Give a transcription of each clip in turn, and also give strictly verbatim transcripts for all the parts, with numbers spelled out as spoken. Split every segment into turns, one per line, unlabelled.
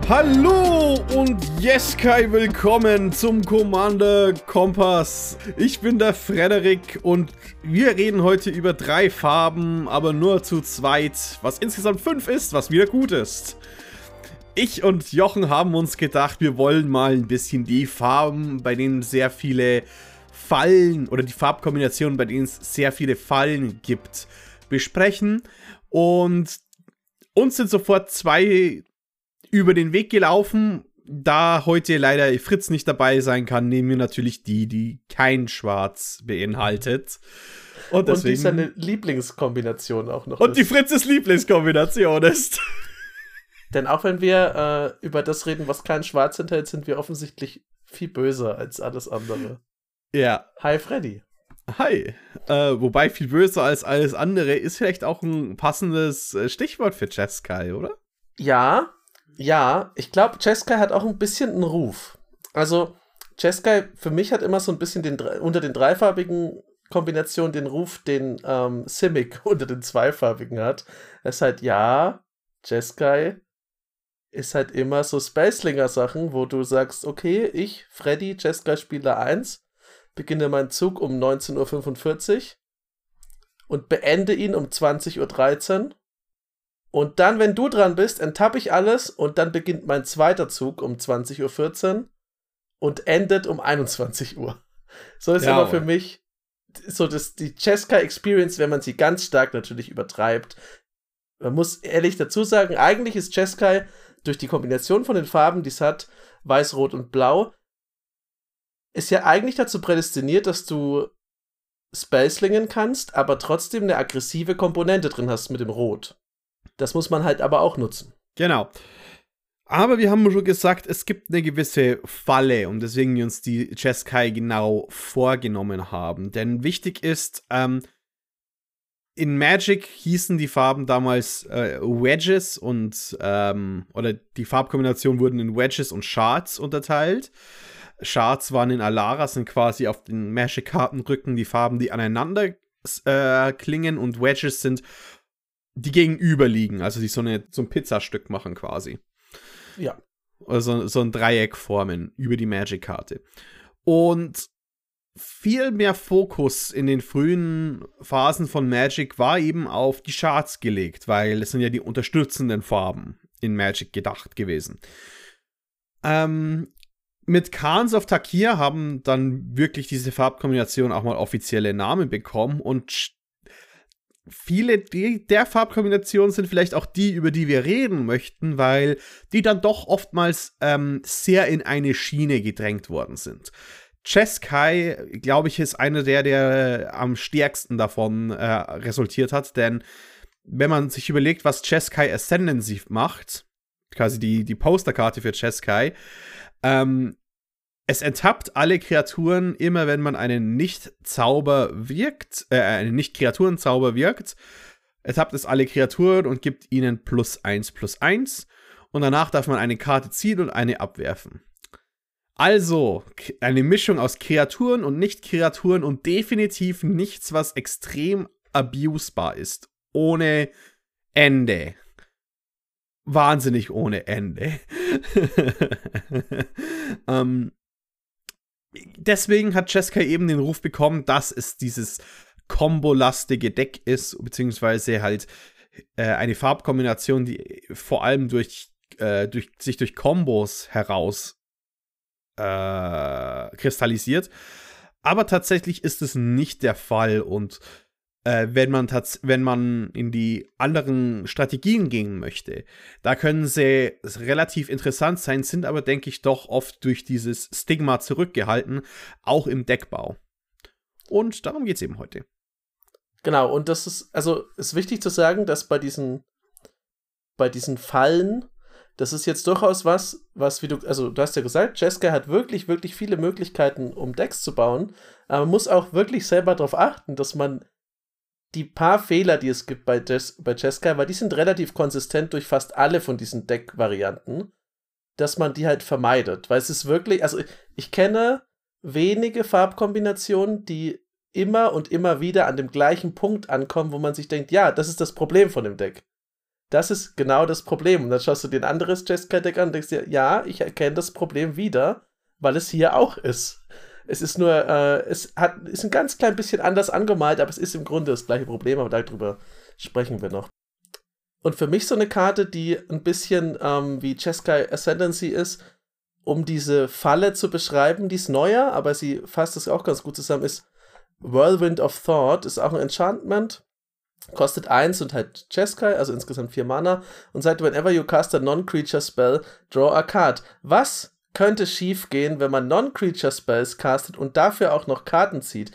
Hallo und Jeskai, willkommen zum Commander Kompass. Ich bin der Frederik und wir reden heute über drei Farben, aber nur zu zweit, was insgesamt fünf ist, was wieder gut ist. Ich und Jochen haben uns gedacht, wir wollen mal ein bisschen die Farben, bei denen sehr viele Fallen, oder die Farbkombinationen, bei denen es sehr viele Fallen gibt, besprechen. Und uns sind sofort zwei über den Weg gelaufen. Da heute leider Fritz nicht dabei sein kann, nehmen wir natürlich die, die kein Schwarz beinhaltet. Und, deswegen,
und die seine Lieblingskombination auch noch
Und
ist.
die Fritzes Lieblingskombination ist.
Denn auch wenn wir äh, über das reden, was kein Schwarz enthält, sind wir offensichtlich viel böser als alles andere.
Ja.
Hi Freddy.
Hi. Äh, wobei viel böser als alles andere ist vielleicht auch ein passendes Stichwort für Jeskai, oder?
Ja. Ja, ich glaube, Jeskai hat auch ein bisschen einen Ruf. Also, Jeskai für mich hat immer so ein bisschen den, unter den dreifarbigen Kombinationen den Ruf, den ähm, Simic unter den zweifarbigen hat. Es ist halt, ja, Jeskai ist halt immer so Spacelinger-Sachen, wo du sagst, okay, ich, Freddy, Jeskai Spieler eins, beginne meinen Zug um neunzehn Uhr fünfundvierzig und beende ihn um zwanzig Uhr dreizehn. Und dann, wenn du dran bist, enttappe ich alles und dann beginnt mein zweiter Zug um zwanzig Uhr vierzehn und endet um einundzwanzig Uhr. So ist
ja,
immer für mich so das, die Jeskai-Experience, wenn man sie ganz stark natürlich übertreibt. Man muss ehrlich dazu sagen, eigentlich ist Jeskai durch die Kombination von den Farben, die es hat, weiß, rot und blau, ist ja eigentlich dazu prädestiniert, dass du Spacelingen kannst, aber trotzdem eine aggressive Komponente drin hast mit dem Rot. Das muss man halt aber auch nutzen.
Genau. Aber wir haben schon gesagt, es gibt eine gewisse Falle und deswegen wir uns die Jeskai genau vorgenommen haben. Denn wichtig ist, ähm, in Magic hießen die Farben damals äh, Wedges und, ähm, oder die Farbkombinationen wurden in Wedges und Shards unterteilt. Shards waren in Alara, sind quasi auf den Magic-Kartenrücken die Farben, die aneinander äh, klingen, und Wedges sind die gegenüber liegen, also die so, eine, so ein Pizzastück machen quasi.
Ja.
Also so ein Dreieck formen über die Magic-Karte. Und viel mehr Fokus in den frühen Phasen von Magic war eben auf die Shards gelegt, weil es sind ja die unterstützenden Farben in Magic gedacht gewesen. Ähm, mit Khans of Tarkir haben dann wirklich diese Farbkombination auch mal offizielle Namen bekommen, und viele der Farbkombinationen sind vielleicht auch die, über die wir reden möchten, weil die dann doch oftmals ähm, sehr in eine Schiene gedrängt worden sind. Jeskai, glaube ich, ist einer der, der am stärksten davon äh, resultiert hat, denn wenn man sich überlegt, was Jeskai Ascendancy macht, quasi die, die Posterkarte für Jeskai, ähm, es enttappt alle Kreaturen immer, wenn man einen Nicht-Zauber wirkt, äh, einen Nicht-Kreaturen-Zauber wirkt, enttappt es alle Kreaturen und gibt ihnen plus eins, plus eins. Und danach darf man eine Karte ziehen und eine abwerfen. Also, eine Mischung aus Kreaturen und Nicht-Kreaturen und definitiv nichts, was extrem abusbar ist. Ohne Ende. Wahnsinnig ohne Ende. ähm, Deswegen hat Jeskai eben den Ruf bekommen, dass es dieses kombolastige Deck ist, beziehungsweise halt äh, eine Farbkombination, die vor allem durch, äh, durch sich durch Kombos heraus äh, kristallisiert. Aber tatsächlich ist es nicht der Fall, und äh, wenn man tats- wenn man in die anderen Strategien gehen möchte, da können sie relativ interessant sein, sind aber, denke ich, doch oft durch dieses Stigma zurückgehalten, auch im Deckbau. Und darum geht es eben heute.
Genau, und das ist, also ist wichtig zu sagen, dass bei diesen, bei diesen Fallen, das ist jetzt durchaus was, was wie du, also du hast ja gesagt, Jeskai hat wirklich, wirklich viele Möglichkeiten, um Decks zu bauen, aber man muss auch wirklich selber darauf achten, dass man die paar Fehler, die es gibt bei, Jes- bei Jeskai, weil die sind relativ konsistent durch fast alle von diesen Deck-Varianten, dass man die halt vermeidet. Weil es ist wirklich, also ich, ich kenne wenige Farbkombinationen, die immer und immer wieder an dem gleichen Punkt ankommen, wo man sich denkt, ja, das ist das Problem von dem Deck. Das ist genau das Problem. Und dann schaust du dir ein anderes Jeskai-Deck an und denkst dir, ja, ich erkenne das Problem wieder, weil es hier auch ist. Es ist nur, äh, es hat, ist ein ganz klein bisschen anders angemalt, aber es ist im Grunde das gleiche Problem, aber darüber sprechen wir noch. Und für mich so eine Karte, die ein bisschen ähm, wie Jeskai Ascendancy ist, um diese Falle zu beschreiben, die ist neuer, aber sie fasst das auch ganz gut zusammen, ist Whirlwind of Thought, ist auch ein Enchantment, kostet eins und halt Jeskai, also insgesamt vier Mana, und sagt, whenever you cast a non-creature spell, draw a card. Was könnte schief gehen, wenn man Non-Creature-Spells castet und dafür auch noch Karten zieht?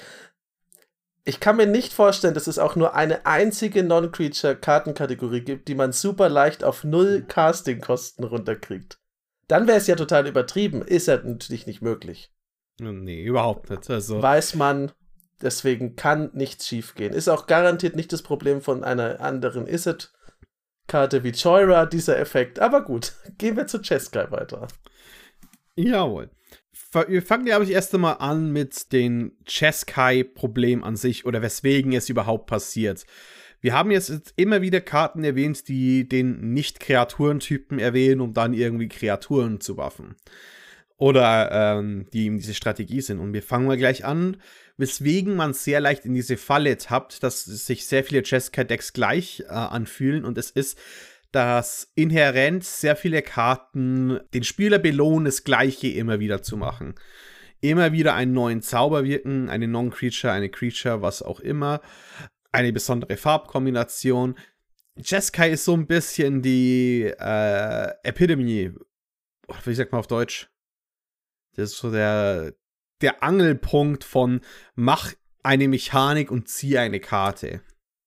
Ich kann mir nicht vorstellen, dass es auch nur eine einzige Non-Creature-Kartenkategorie gibt, die man super leicht auf null Casting-Kosten runterkriegt. Dann wäre es ja total übertrieben. Ist ja natürlich nicht möglich.
Nee, überhaupt nicht. Also
Weiß man, deswegen kann nichts schief gehen. Ist auch garantiert nicht das Problem von einer anderen Izzet-Karte wie Choira, dieser Effekt. Aber gut, gehen wir zu Jeskai weiter.
Jawohl. Wir fangen, glaube ich, erst einmal an mit dem Jeskai-Problem an sich oder weswegen es überhaupt passiert. Wir haben jetzt immer wieder Karten erwähnt, die den Nicht-Kreaturentypen erwähnen, um dann irgendwie Kreaturen zu buffen. Oder ähm, die eben diese Strategie sind. Und wir fangen mal gleich an, weswegen man sehr leicht in diese Falle tappt, dass sich sehr viele Jeskai-Decks gleich äh, anfühlen. Und es ist, dass inhärent sehr viele Karten den Spieler belohnen, das Gleiche immer wieder zu machen. Immer wieder einen neuen Zauber wirken, eine Non-Creature, eine Creature, was auch immer. Eine besondere Farbkombination. Jeskai ist so ein bisschen die äh, Epitome. Wie sagt man auf Deutsch? Das ist so der, der Angelpunkt von mach eine Mechanik und ziehe eine Karte.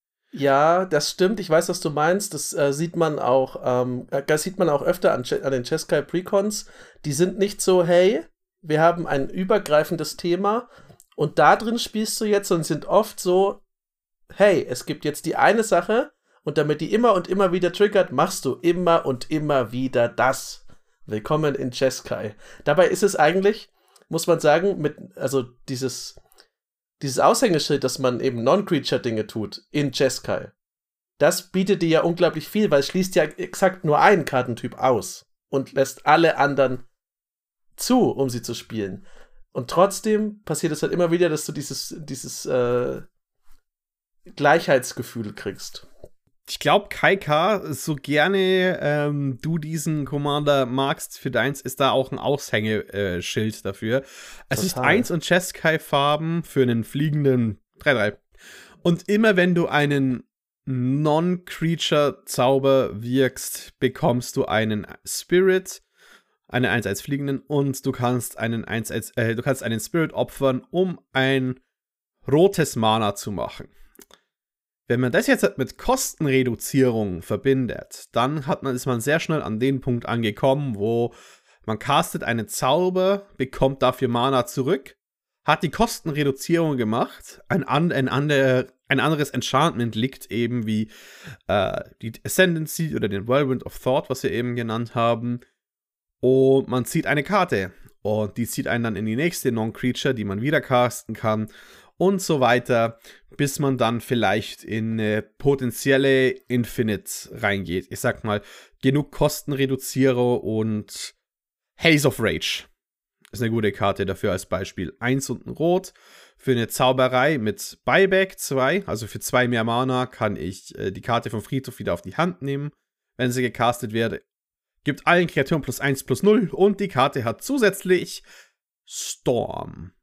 Ja, das stimmt. Ich weiß, was du meinst. Das äh, sieht man auch, ähm, das sieht man auch öfter an, an den Jeskai Precons. Die sind nicht so, hey, wir haben ein übergreifendes Thema und da drin spielst du jetzt, und sind oft so, hey, es gibt jetzt die eine Sache und damit die immer und immer wieder triggert, machst du immer und immer wieder das. Willkommen in Jeskai. Dabei ist es eigentlich, muss man sagen, mit, also dieses Dieses Aushängeschild, dass man eben Non-Creature-Dinge tut in Jeskai, das bietet dir ja unglaublich viel, weil es schließt ja exakt nur einen Kartentyp aus und lässt alle anderen zu, um sie zu spielen. Und trotzdem passiert es halt immer wieder, dass du dieses, dieses äh, Gleichheitsgefühl kriegst.
Ich glaube, Kaika, so gerne ähm, du diesen Commander magst, für deins ist da auch ein Aushängeschild äh, dafür. Es Total. Ist eins und Jeskai-Farben für einen fliegenden drei drei. Und immer wenn du einen Non-Creature-Zauber wirkst, bekommst du einen Spirit, einen eins eins fliegenden, und du kannst einen eins eins, äh, du kannst einen Spirit opfern, um ein rotes Mana zu machen. Wenn man das jetzt mit Kostenreduzierung verbindet, dann hat man, ist man sehr schnell an den Punkt angekommen, wo man castet einen Zauber, bekommt dafür Mana zurück, hat die Kostenreduzierung gemacht, ein, an, ein, andere, ein anderes Enchantment liegt eben wie äh, die Ascendancy oder den Whirlwind of Thought, was wir eben genannt haben, und man zieht eine Karte und die zieht einen dann in die nächste Non-Creature, die man wieder casten kann, und so weiter, bis man dann vielleicht in eine potenzielle Infinite reingeht. Ich sag mal, genug Kostenreduzierer, und Haze of Rage ist eine gute Karte dafür als Beispiel. Eins und ein Rot für eine Zauberei mit Buyback zwei, also für zwei mehr Mana kann ich äh, die Karte vom Friedhof wieder auf die Hand nehmen, wenn sie gecastet wird. Gibt allen Kreaturen plus eins plus null und die Karte hat zusätzlich Storm.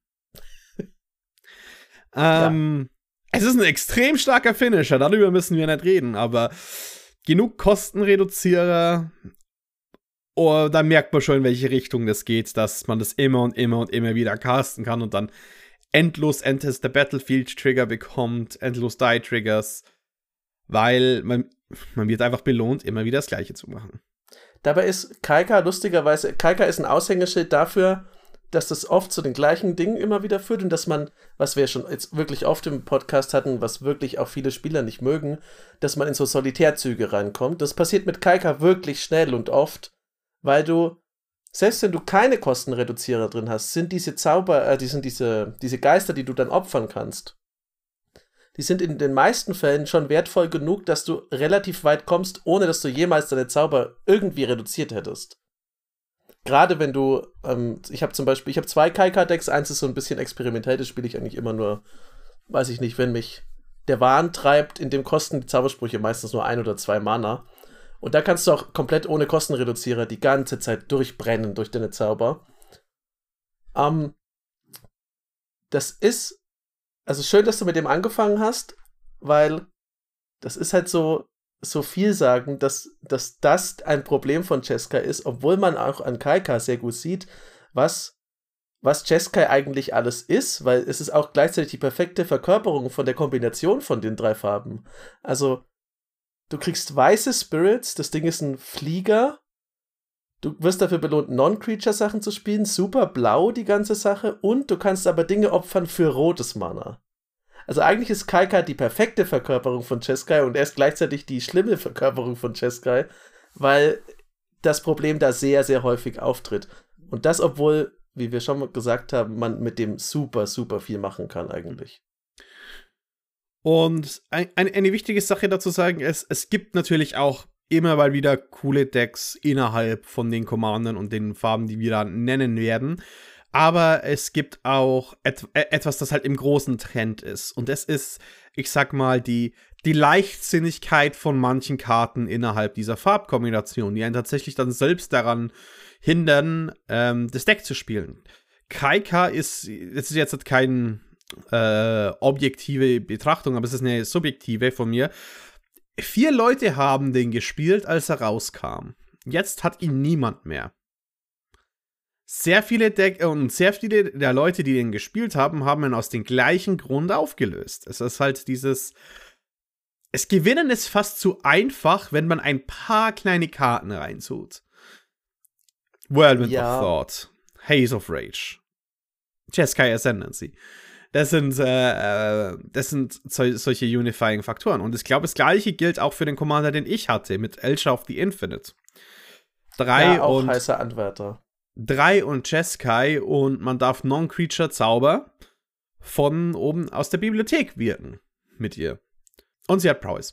Ähm, ja. Es ist ein extrem starker Finisher, darüber müssen wir nicht reden, aber genug Kostenreduzierer, oh, da merkt man schon, in welche Richtung das geht, dass man das immer und immer und immer wieder casten kann und dann endlos Enters the Battlefield Trigger bekommt, endlos Die Triggers, weil man, man wird einfach belohnt, immer wieder das Gleiche zu machen.
Dabei ist Kaika lustigerweise, Kaika ist ein Aushängeschild dafür, dass das oft zu den gleichen Dingen immer wieder führt und dass man, was wir schon jetzt wirklich oft im Podcast hatten, was wirklich auch viele Spieler nicht mögen, dass man in so Solitärzüge reinkommt. Das passiert mit Kaika wirklich schnell und oft, weil du, selbst wenn du keine Kostenreduzierer drin hast, sind diese Zauber, äh, die sind diese, diese Geister, die du dann opfern kannst, die sind in den meisten Fällen schon wertvoll genug, dass du relativ weit kommst, ohne dass du jemals deine Zauber irgendwie reduziert hättest. Gerade wenn du, ähm, ich habe zum Beispiel, ich habe zwei Kaika-Decks, eins ist so ein bisschen experimentell, das spiele ich eigentlich immer nur, weiß ich nicht, wenn mich der Wahn treibt, in dem kosten die Zaubersprüche meistens nur ein oder zwei Mana. Und da kannst du auch komplett ohne Kostenreduzierer die ganze Zeit durchbrennen durch deine Zauber. Ähm, das ist, also schön, dass du mit dem angefangen hast, weil das ist halt so, so vielsagend, dass, dass das ein Problem von Jeskai ist, obwohl man auch an Kaika sehr gut sieht, was, was Jeskai eigentlich alles ist, weil es ist auch gleichzeitig die perfekte Verkörperung von der Kombination von den drei Farben. Also, du kriegst weiße Spirits, das Ding ist ein Flieger, du wirst dafür belohnt, Non-Creature-Sachen zu spielen, super blau die ganze Sache, und du kannst aber Dinge opfern für rotes Mana. Also eigentlich ist Kaika die perfekte Verkörperung von Jeskai und er ist gleichzeitig die schlimme Verkörperung von Jeskai, weil das Problem da sehr, sehr häufig auftritt. Und das, obwohl, wie wir schon mal gesagt haben, man mit dem super, super viel machen kann eigentlich.
Und ein, ein, eine wichtige Sache dazu sagen ist, es gibt natürlich auch immer mal wieder coole Decks innerhalb von den Commandern und den Farben, die wir da nennen werden. Aber es gibt auch et- etwas, das halt im großen Trend ist. Und das ist, ich sag mal, die, die Leichtsinnigkeit von manchen Karten innerhalb dieser Farbkombination, die einen tatsächlich dann selbst daran hindern, ähm, das Deck zu spielen. Kaika ist, das ist jetzt keine äh, objektive Betrachtung, aber es ist eine subjektive von mir. Vier Leute haben den gespielt, als er rauskam. Jetzt hat ihn niemand mehr. Sehr viele Deck und sehr viele der Leute, die den gespielt haben, haben ihn aus dem gleichen Grund aufgelöst. Es ist halt dieses, es gewinnen ist fast zu einfach, wenn man ein paar kleine Karten reintut. Whirlwind
Ja.
of Thought, Haze of Rage, Jeskai Ascendancy. Das sind, äh, das sind so, solche unifying Faktoren. Und ich glaube, das gleiche gilt auch für den Commander, den ich hatte, mit Elsha of the Infinite. Drei
Ja, auch
und
heißer Anwärter.
Drei und Jeskai und man darf Non-Creature-Zauber von oben aus der Bibliothek wirken mit ihr. Und sie hat Prowess.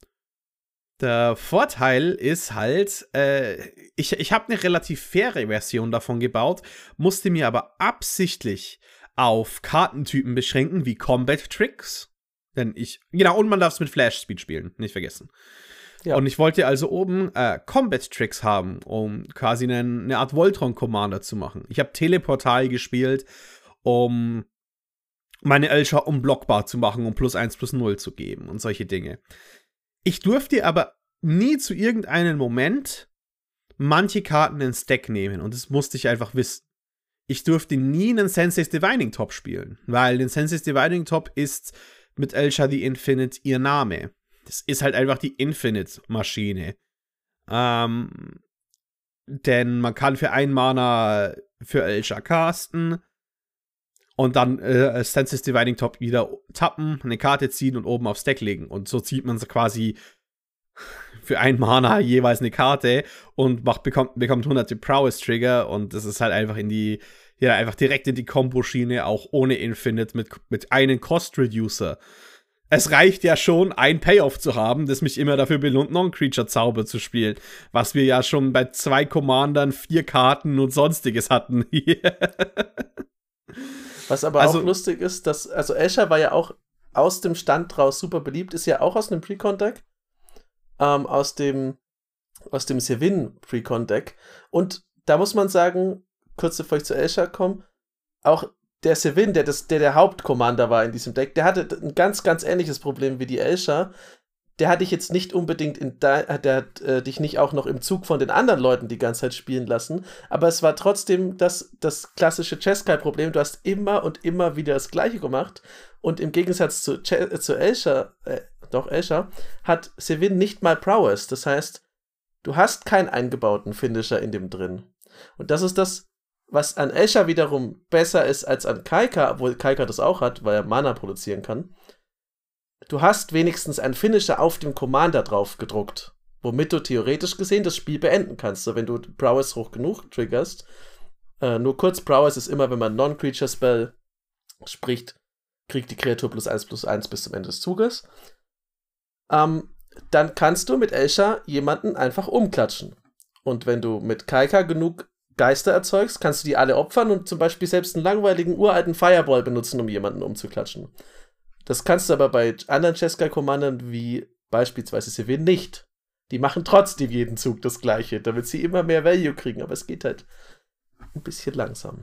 Der Vorteil ist halt, äh, ich, ich habe eine relativ faire Version davon gebaut, musste mir aber absichtlich auf Kartentypen beschränken, wie Combat Tricks. Denn ich, genau, und man darf es mit Flash Speed spielen, nicht vergessen. Ja. Und ich wollte also oben äh, Combat Tricks haben, um quasi eine, eine Art Voltron-Commander zu machen. Ich habe Teleportal gespielt, um meine Elsha unblockbar zu machen, um plus eins, plus null zu geben und solche Dinge. Ich durfte aber nie zu irgendeinem Moment manche Karten ins Deck nehmen und das musste ich einfach wissen. Ich durfte nie einen Sensei's Divining Top spielen, weil den Sensei's Divining Top ist mit Elsha the Infinite ihr Name. Das ist halt einfach die Infinite-Maschine. Ähm, denn man kann für ein Mana für Elsha casten und dann äh, Sensei's Divining Top wieder tappen, eine Karte ziehen und oben aufs Deck legen. Und so zieht man quasi für ein Mana jeweils eine Karte und macht, bekommt, bekommt hunderte Prowess-Trigger und das ist halt einfach in die, ja, einfach direkt in die Kombo-Schiene, auch ohne Infinite, mit, mit einem Cost-Reducer. Es reicht ja schon, ein Payoff zu haben, das mich immer dafür belohnt, Non-Creature-Zauber zu spielen. Was wir ja schon bei zwei Commandern, vier Karten und Sonstiges hatten.
Was aber
also,
auch lustig ist, dass, also Elsha war ja auch aus dem Stand raus super beliebt, ist ja auch aus einem Precon-Deck. Ähm, aus dem, aus dem Sevin Precon-Deck. Und da muss man sagen, kurz bevor ich zu Elsha komme, auch der Sevin, der, das, der der Hauptcommander war in diesem Deck, der hatte ein ganz, ganz ähnliches Problem wie die Elsha. Der hat dich jetzt nicht unbedingt in da, der hat äh, dich nicht auch noch im Zug von den anderen Leuten die ganze Zeit spielen lassen, aber es war trotzdem das, das klassische Jeskai-Problem. Du hast immer und immer wieder das Gleiche gemacht und im Gegensatz zu, äh, zu Elsha, äh, doch Elsha, hat Sevin nicht mal Prowess. Das heißt, du hast keinen eingebauten Finisher in dem drin. Und das ist das, was an Elsha wiederum besser ist als an Kaika, obwohl Kaika das auch hat, weil er Mana produzieren kann. Du hast wenigstens einen Finisher auf dem Commander drauf gedruckt, womit du theoretisch gesehen das Spiel beenden kannst. So, wenn du Prowess hoch genug triggerst. Äh, nur kurz, Prowess ist immer, wenn man Non-Creature-Spell spricht, kriegt die Kreatur plus eins plus eins bis zum Ende des Zuges. Ähm, dann kannst du mit Elsha jemanden einfach umklatschen. Und wenn du mit Kaika genug Geister erzeugst, kannst du die alle opfern und zum Beispiel selbst einen langweiligen uralten Fireball benutzen, um jemanden umzuklatschen. Das kannst du aber bei anderen Jeskai-Commandern wie beispielsweise Sivin nicht. Die machen trotzdem jeden Zug das Gleiche, damit sie immer mehr Value kriegen, aber es geht halt ein bisschen langsam.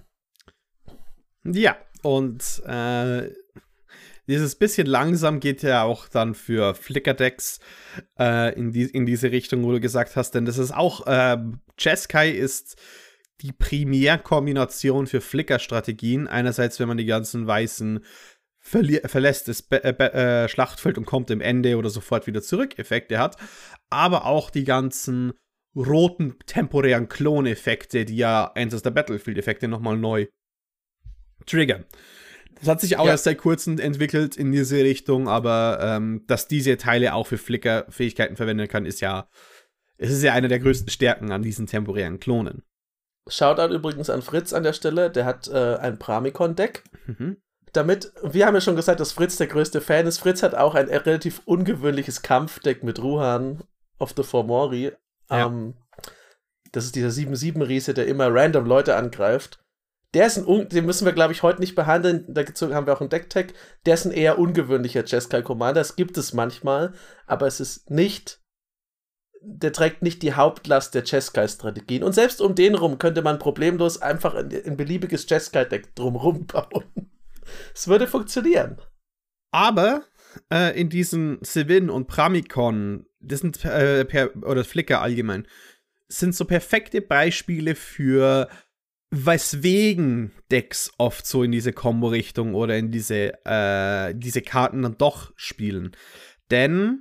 Ja, und äh, dieses bisschen langsam geht ja auch dann für Flicker-Decks äh, in, die, in diese Richtung, wo du gesagt hast, denn das ist auch, äh, Jeskai ist die Primärkombination für Flicker-Strategien. Einerseits, wenn man die ganzen weißen verli- verlässt das Be- äh, äh, Schlachtfeld und kommt im Ende oder sofort wieder zurück Effekte hat, aber auch die ganzen roten temporären Klon-Effekte, die ja Enters the Battlefield-Effekte nochmal neu triggern. Das hat sich auch ja. erst seit kurzem entwickelt in diese Richtung, aber ähm, dass diese Teile auch für Flicker-Fähigkeiten verwenden kann, ist ja, es ist ja eine der größten Stärken an diesen temporären Klonen.
Shoutout übrigens an Fritz an der Stelle, der hat äh, ein Pramikon-Deck.
Mhm.
Damit, wir haben ja schon gesagt, dass Fritz der größte Fan ist. Fritz hat auch ein relativ ungewöhnliches Kampfdeck mit Ruhan of the Fomori. Ja. Ähm, das ist dieser sieben sieben Riese, der immer random Leute angreift. Der ist ein, den müssen wir, glaube ich, heute nicht behandeln. Dazu haben wir auch einen Deck-Tag. Der ist ein eher ungewöhnlicher Jeskai-Commander. Das gibt es manchmal, aber es ist nicht, der trägt nicht die Hauptlast der Jeskai-Strategien. Und selbst um den rum könnte man problemlos einfach ein, ein beliebiges Jeskai-Deck drumherum bauen. Es würde funktionieren.
Aber äh, in diesen Sivin und Pramikon, das sind äh, per, oder Flicker allgemein, sind so perfekte Beispiele für weswegen Decks oft so in diese Combo-Richtung oder in diese, äh, diese Karten dann doch spielen. Denn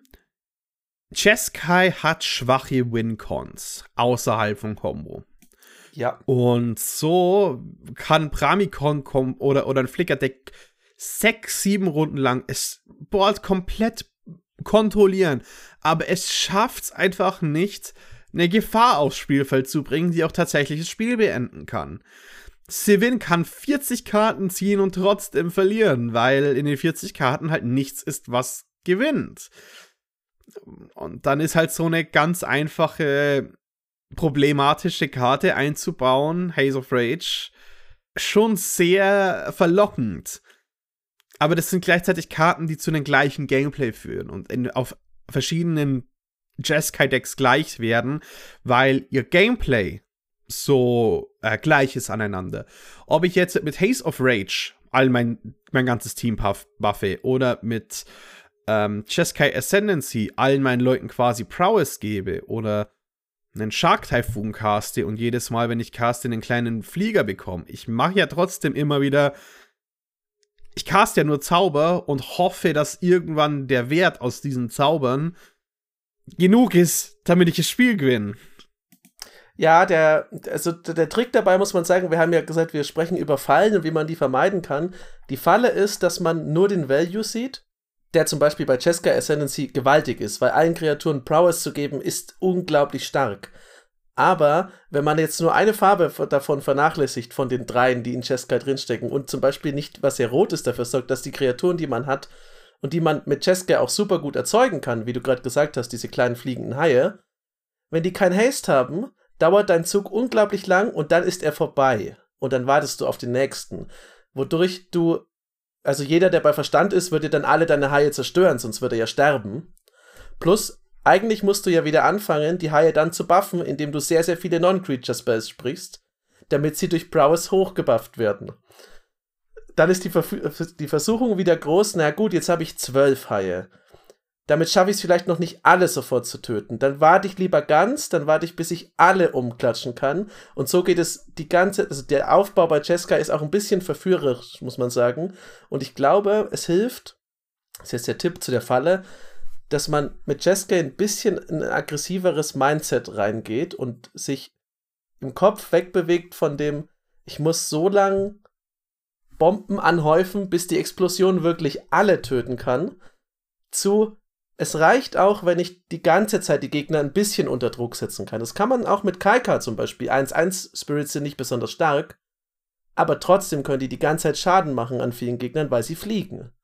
Jeskai hat schwache Win-Cons außerhalb von Combo.
Ja.
Und so kann Pramikon kom- oder, oder ein Flicker-Deck sechs, sieben Runden lang es Board komplett kontrollieren. Aber es schafft es einfach nicht, eine Gefahr aufs Spielfeld zu bringen, die auch tatsächlich das Spiel beenden kann. Sivin kann vierzig Karten ziehen und trotzdem verlieren, weil in den vierzig Karten halt nichts ist, was gewinnt. Und dann ist halt so eine ganz einfache, problematische Karte einzubauen, Haze of Rage, schon sehr verlockend. Aber das sind gleichzeitig Karten, die zu einem gleichen Gameplay führen und in, auf verschiedenen Jeskai-Decks gleich werden, weil ihr Gameplay so äh, gleich ist aneinander. Ob ich jetzt mit Haze of Rage all mein, mein ganzes Team buff, buffe oder mit ähm, Jeskai Ascendancy allen meinen Leuten quasi Prowess gebe oder einen Shark Typhoon caste und jedes Mal, wenn ich caste, einen kleinen Flieger bekomme. Ich mache ja trotzdem immer wieder, ich caste ja nur Zauber und hoffe, dass irgendwann der Wert aus diesen Zaubern genug ist, damit ich das Spiel gewinne.
Ja, der, also der Trick dabei muss man sagen, wir haben ja gesagt, wir sprechen über Fallen und wie man die vermeiden kann. Die Falle ist, dass man nur den Value sieht, der zum Beispiel bei Jeskai Ascendancy gewaltig ist, weil allen Kreaturen Prowess zu geben, ist unglaublich stark. Aber wenn man jetzt nur eine Farbe davon vernachlässigt, von den dreien, die in Jeskai drinstecken, und zum Beispiel nicht, was sehr rot ist, dafür sorgt, dass die Kreaturen, die man hat, und die man mit Jeskai auch super gut erzeugen kann, wie du gerade gesagt hast, diese kleinen fliegenden Haie, wenn die kein Haste haben, dauert dein Zug unglaublich lang und dann ist er vorbei. Und dann wartest du auf den nächsten. Wodurch du, also jeder, der bei Verstand ist, wird dir dann alle deine Haie zerstören, sonst wird er ja sterben. Plus, eigentlich musst du ja wieder anfangen, die Haie dann zu buffen, indem du sehr, sehr viele Non-Creature-Spells sprichst, damit sie durch Prowess hochgebufft werden. Dann ist die, Verf- die Versuchung wieder groß, na gut, jetzt habe ich zwölf Haie. Damit schaffe ich es vielleicht noch nicht, alle sofort zu töten. Dann warte ich lieber ganz, dann warte ich, bis ich alle umklatschen kann. Und so geht es die ganze, also der Aufbau bei Jeskai ist auch ein bisschen verführerisch, muss man sagen. Und ich glaube, es hilft, das ist jetzt der Tipp zu der Falle, dass man mit Jeskai ein bisschen ein aggressiveres Mindset reingeht und sich im Kopf wegbewegt von dem, ich muss so lang Bomben anhäufen, bis die Explosion wirklich alle töten kann, zu, es reicht auch, wenn ich die ganze Zeit die Gegner ein bisschen unter Druck setzen kann. Das kann man auch mit Kaika zum Beispiel. eins eins Spirits sind nicht besonders stark, aber trotzdem können die die ganze Zeit Schaden machen an vielen Gegnern, weil sie fliegen.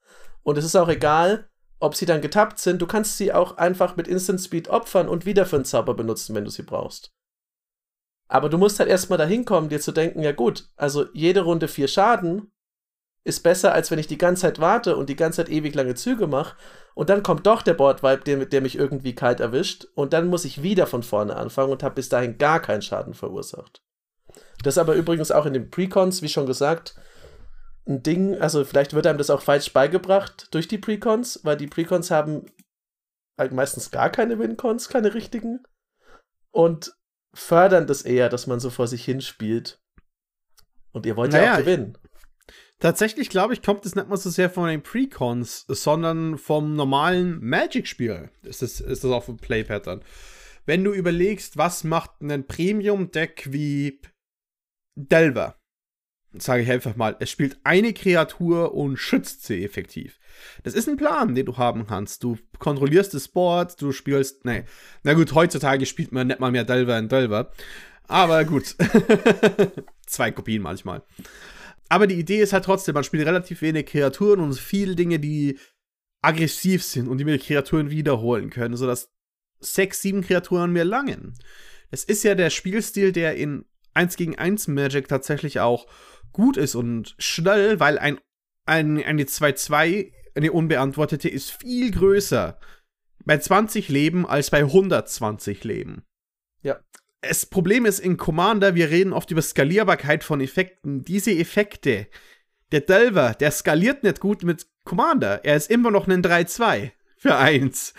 Und es ist auch egal, ob sie dann getappt sind. Du kannst sie auch einfach mit Instant Speed opfern und wieder für einen Zauber benutzen, wenn du sie brauchst. Aber du musst halt erstmal dahin kommen, dir zu denken, ja gut, also jede Runde vier Schaden ist besser, als wenn ich die ganze Zeit warte und die ganze Zeit ewig lange Züge mache. Und dann kommt doch der Board-Vibe, der, der mich irgendwie kalt erwischt. Und dann muss ich wieder von vorne anfangen und habe bis dahin gar keinen Schaden verursacht. Das ist aber übrigens auch in den Precons, wie schon gesagt, ein Ding, also vielleicht wird einem das auch falsch beigebracht durch die Precons, weil die Precons haben halt meistens gar keine Wincons, keine richtigen, und fördern das eher, dass man so vor sich hinspielt. Und ihr wollt naja, ja auch gewinnen.
Tatsächlich, glaube ich, kommt es nicht mal so sehr von den Precons, sondern vom normalen Magic-Spiel. Ist das, ist das auch ein Play-Pattern. Wenn du überlegst, was macht ein Premium-Deck wie Delver, sage ich einfach mal, es spielt eine Kreatur und schützt sie effektiv. Das ist ein Plan, den du haben kannst. Du kontrollierst das Board, du spielst, nee, na gut, heutzutage spielt man nicht mal mehr Delver in Delver. Aber gut. Zwei Kopien manchmal. Aber die Idee ist halt trotzdem, man spielt relativ wenig Kreaturen und viele Dinge, die aggressiv sind und die mir Kreaturen wiederholen können, sodass sechs, sieben Kreaturen mir langen. Es ist ja der Spielstil, der in eins gegen eins Magic tatsächlich auch gut ist und schnell, weil ein, ein, eine zwei zwei, eine unbeantwortete, ist viel größer bei zwanzig Leben als bei hundertzwanzig Leben.
Ja.
Das Problem ist in Commander, wir reden oft über Skalierbarkeit von Effekten. Diese Effekte, der Delver, der skaliert nicht gut mit Commander. Er ist immer noch ein drei zwei für eins.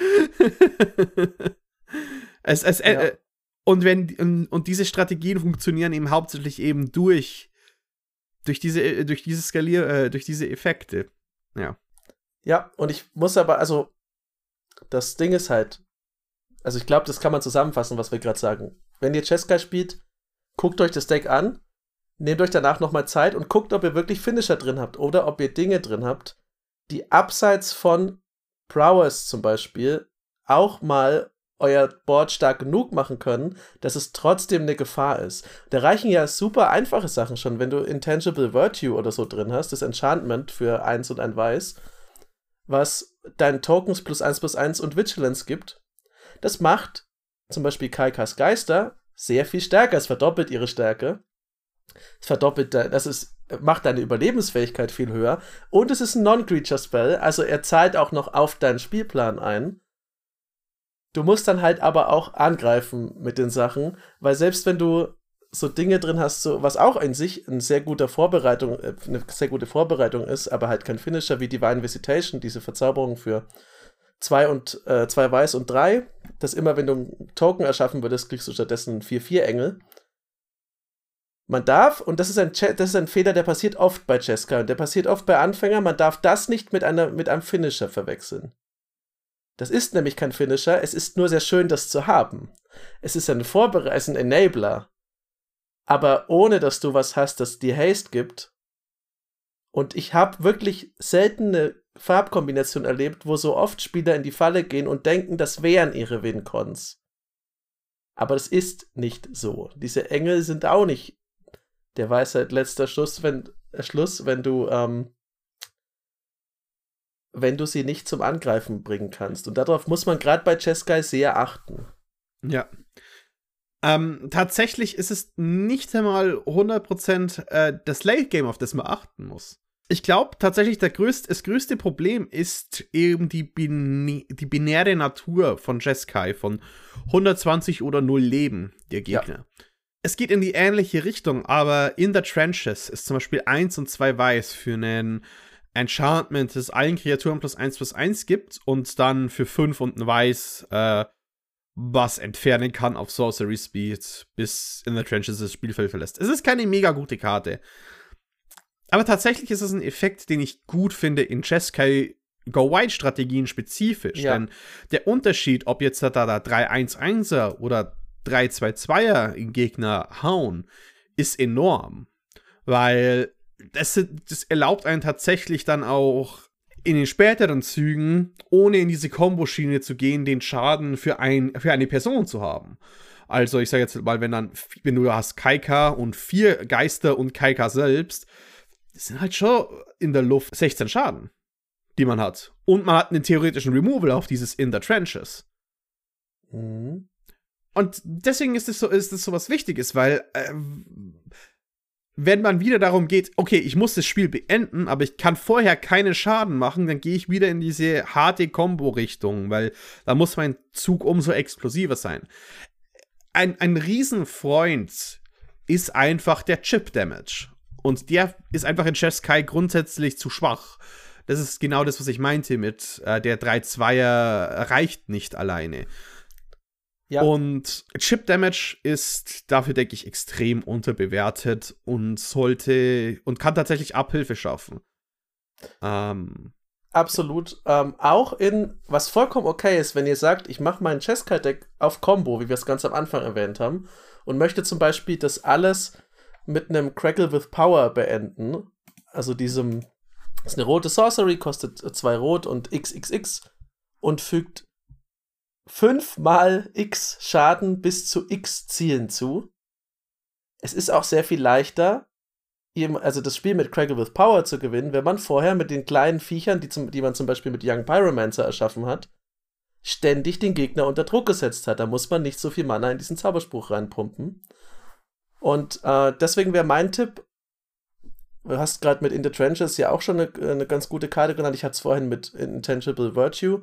es, es, ja. äh, und, wenn, und, und diese Strategien funktionieren eben hauptsächlich eben durch, durch, diese, durch, diese Skalier, äh, durch diese Effekte. Ja.
Ja, und ich muss aber, also, das Ding ist halt, also ich glaube, das kann man zusammenfassen, was wir gerade sagen. Wenn ihr Jeskai spielt, guckt euch das Deck an, nehmt euch danach nochmal Zeit und guckt, ob ihr wirklich Finisher drin habt oder ob ihr Dinge drin habt, die abseits von Prowess zum Beispiel auch mal euer Board stark genug machen können, dass es trotzdem eine Gefahr ist. Da reichen ja super einfache Sachen schon, wenn du Intangible Virtue oder so drin hast, das Enchantment für eins und ein Weiß, was deinen Tokens plus eins plus eins und Vigilance gibt. Das macht zum Beispiel Kaikas Geister sehr viel stärker. Es verdoppelt ihre Stärke. Es verdoppelt, das ist, macht deine Überlebensfähigkeit viel höher. Und es ist ein Non-Creature-Spell, also er zahlt auch noch auf deinen Spielplan ein. Du musst dann halt aber auch angreifen mit den Sachen, weil selbst wenn du so Dinge drin hast, so, was auch in sich eine sehr gute Vorbereitung, eine sehr gute Vorbereitung ist, aber halt kein Finisher wie Divine Visitation, diese Verzauberung für zwei und äh, zwei Weiß und drei, dass immer, wenn du einen Token erschaffen würdest, kriegst du stattdessen einen vier vier Engel. Man darf, und das ist ein, das ist ein Fehler, der passiert oft bei Jeskai und der passiert oft bei Anfängern, man darf das nicht mit, einer, mit einem Finisher verwechseln. Das ist nämlich kein Finisher, es ist nur sehr schön, das zu haben. Es ist ein Vorbere- es ist ein Enabler. Aber ohne, dass du was hast, das dir Haste gibt. Und ich habe wirklich seltene Farbkombination erlebt, wo so oft Spieler in die Falle gehen und denken, das wären ihre Wincons. Aber das ist nicht so. Diese Engel sind auch nicht der Weisheit letzter Schluss, wenn, äh, Schluss, wenn du ähm, wenn du sie nicht zum Angreifen bringen kannst. Und darauf muss man gerade bei Jeskai sehr achten.
Ja. Ähm, tatsächlich ist es nicht einmal hundert Prozent äh, das Late Game, auf das man achten muss. Ich glaube tatsächlich, der größte, das größte Problem ist eben die, bin- die binäre Natur von Jeskai, von hundertzwanzig oder null Leben der Gegner. Ja. Es geht in die ähnliche Richtung, aber in the Trenches ist zum Beispiel eins und zwei Weiß für einen Enchantment, das allen Kreaturen plus eins plus eins gibt und dann für fünf und ein Weiß äh, was entfernen kann auf Sorcery Speed, bis in the Trenches das Spielfeld verlässt. Es ist keine mega gute Karte. Aber tatsächlich ist es ein Effekt, den ich gut finde in Jeskai Go-White-Strategien spezifisch. Ja. Denn der Unterschied, ob jetzt da, da drei eins einser oder drei zwei zweier in Gegner hauen, ist enorm. Weil das, das erlaubt einen tatsächlich dann auch in den späteren Zügen, ohne in diese Komboschiene zu gehen, den Schaden für, ein, für eine Person zu haben. Also ich sage jetzt mal, wenn dann, wenn du hast Kaika und vier Geister und Kaika selbst, das sind halt schon in der Luft sechzehn Schaden. die man hat. Und man hat einen theoretischen Removal auf dieses In the Trenches.
Mhm.
Und deswegen ist es so, ist es so was Wichtiges, weil äh, wenn man wieder darum geht, okay, ich muss das Spiel beenden, aber ich kann vorher keinen Schaden machen, dann gehe ich wieder in diese harte Combo-Richtung, weil da muss mein Zug umso explosiver sein. Ein, ein Riesenfreund ist einfach der Chip-Damage. Und der ist einfach in Jeskai grundsätzlich zu schwach. Das ist genau das, was ich meinte mit äh, der drei Zweier reicht nicht alleine. Ja. Und Chip Damage ist dafür, denke ich, extrem unterbewertet und sollte und kann tatsächlich Abhilfe schaffen. Ähm,
Absolut. Ähm, auch in, was vollkommen okay ist, wenn ihr sagt, ich mache mein Jeskai-Deck auf Combo, wie wir es ganz am Anfang erwähnt haben, und möchte zum Beispiel das alles mit einem Crackle with Power beenden. Also diesem, das ist eine rote Sorcery, kostet zwei Rot und X X X und fügt fünfmal X Schaden bis zu X Zielen zu. Es ist auch sehr viel leichter, also das Spiel mit Crackle with Power zu gewinnen, wenn man vorher mit den kleinen Viechern, die, zum, die man zum Beispiel mit Young Pyromancer erschaffen hat, ständig den Gegner unter Druck gesetzt hat. Da muss man nicht so viel Mana in diesen Zauberspruch reinpumpen. Und äh, deswegen wäre mein Tipp, du hast gerade mit In the Trenches ja auch schon eine, eine ganz gute Karte genannt, ich hatte es vorhin mit Intangible Virtue.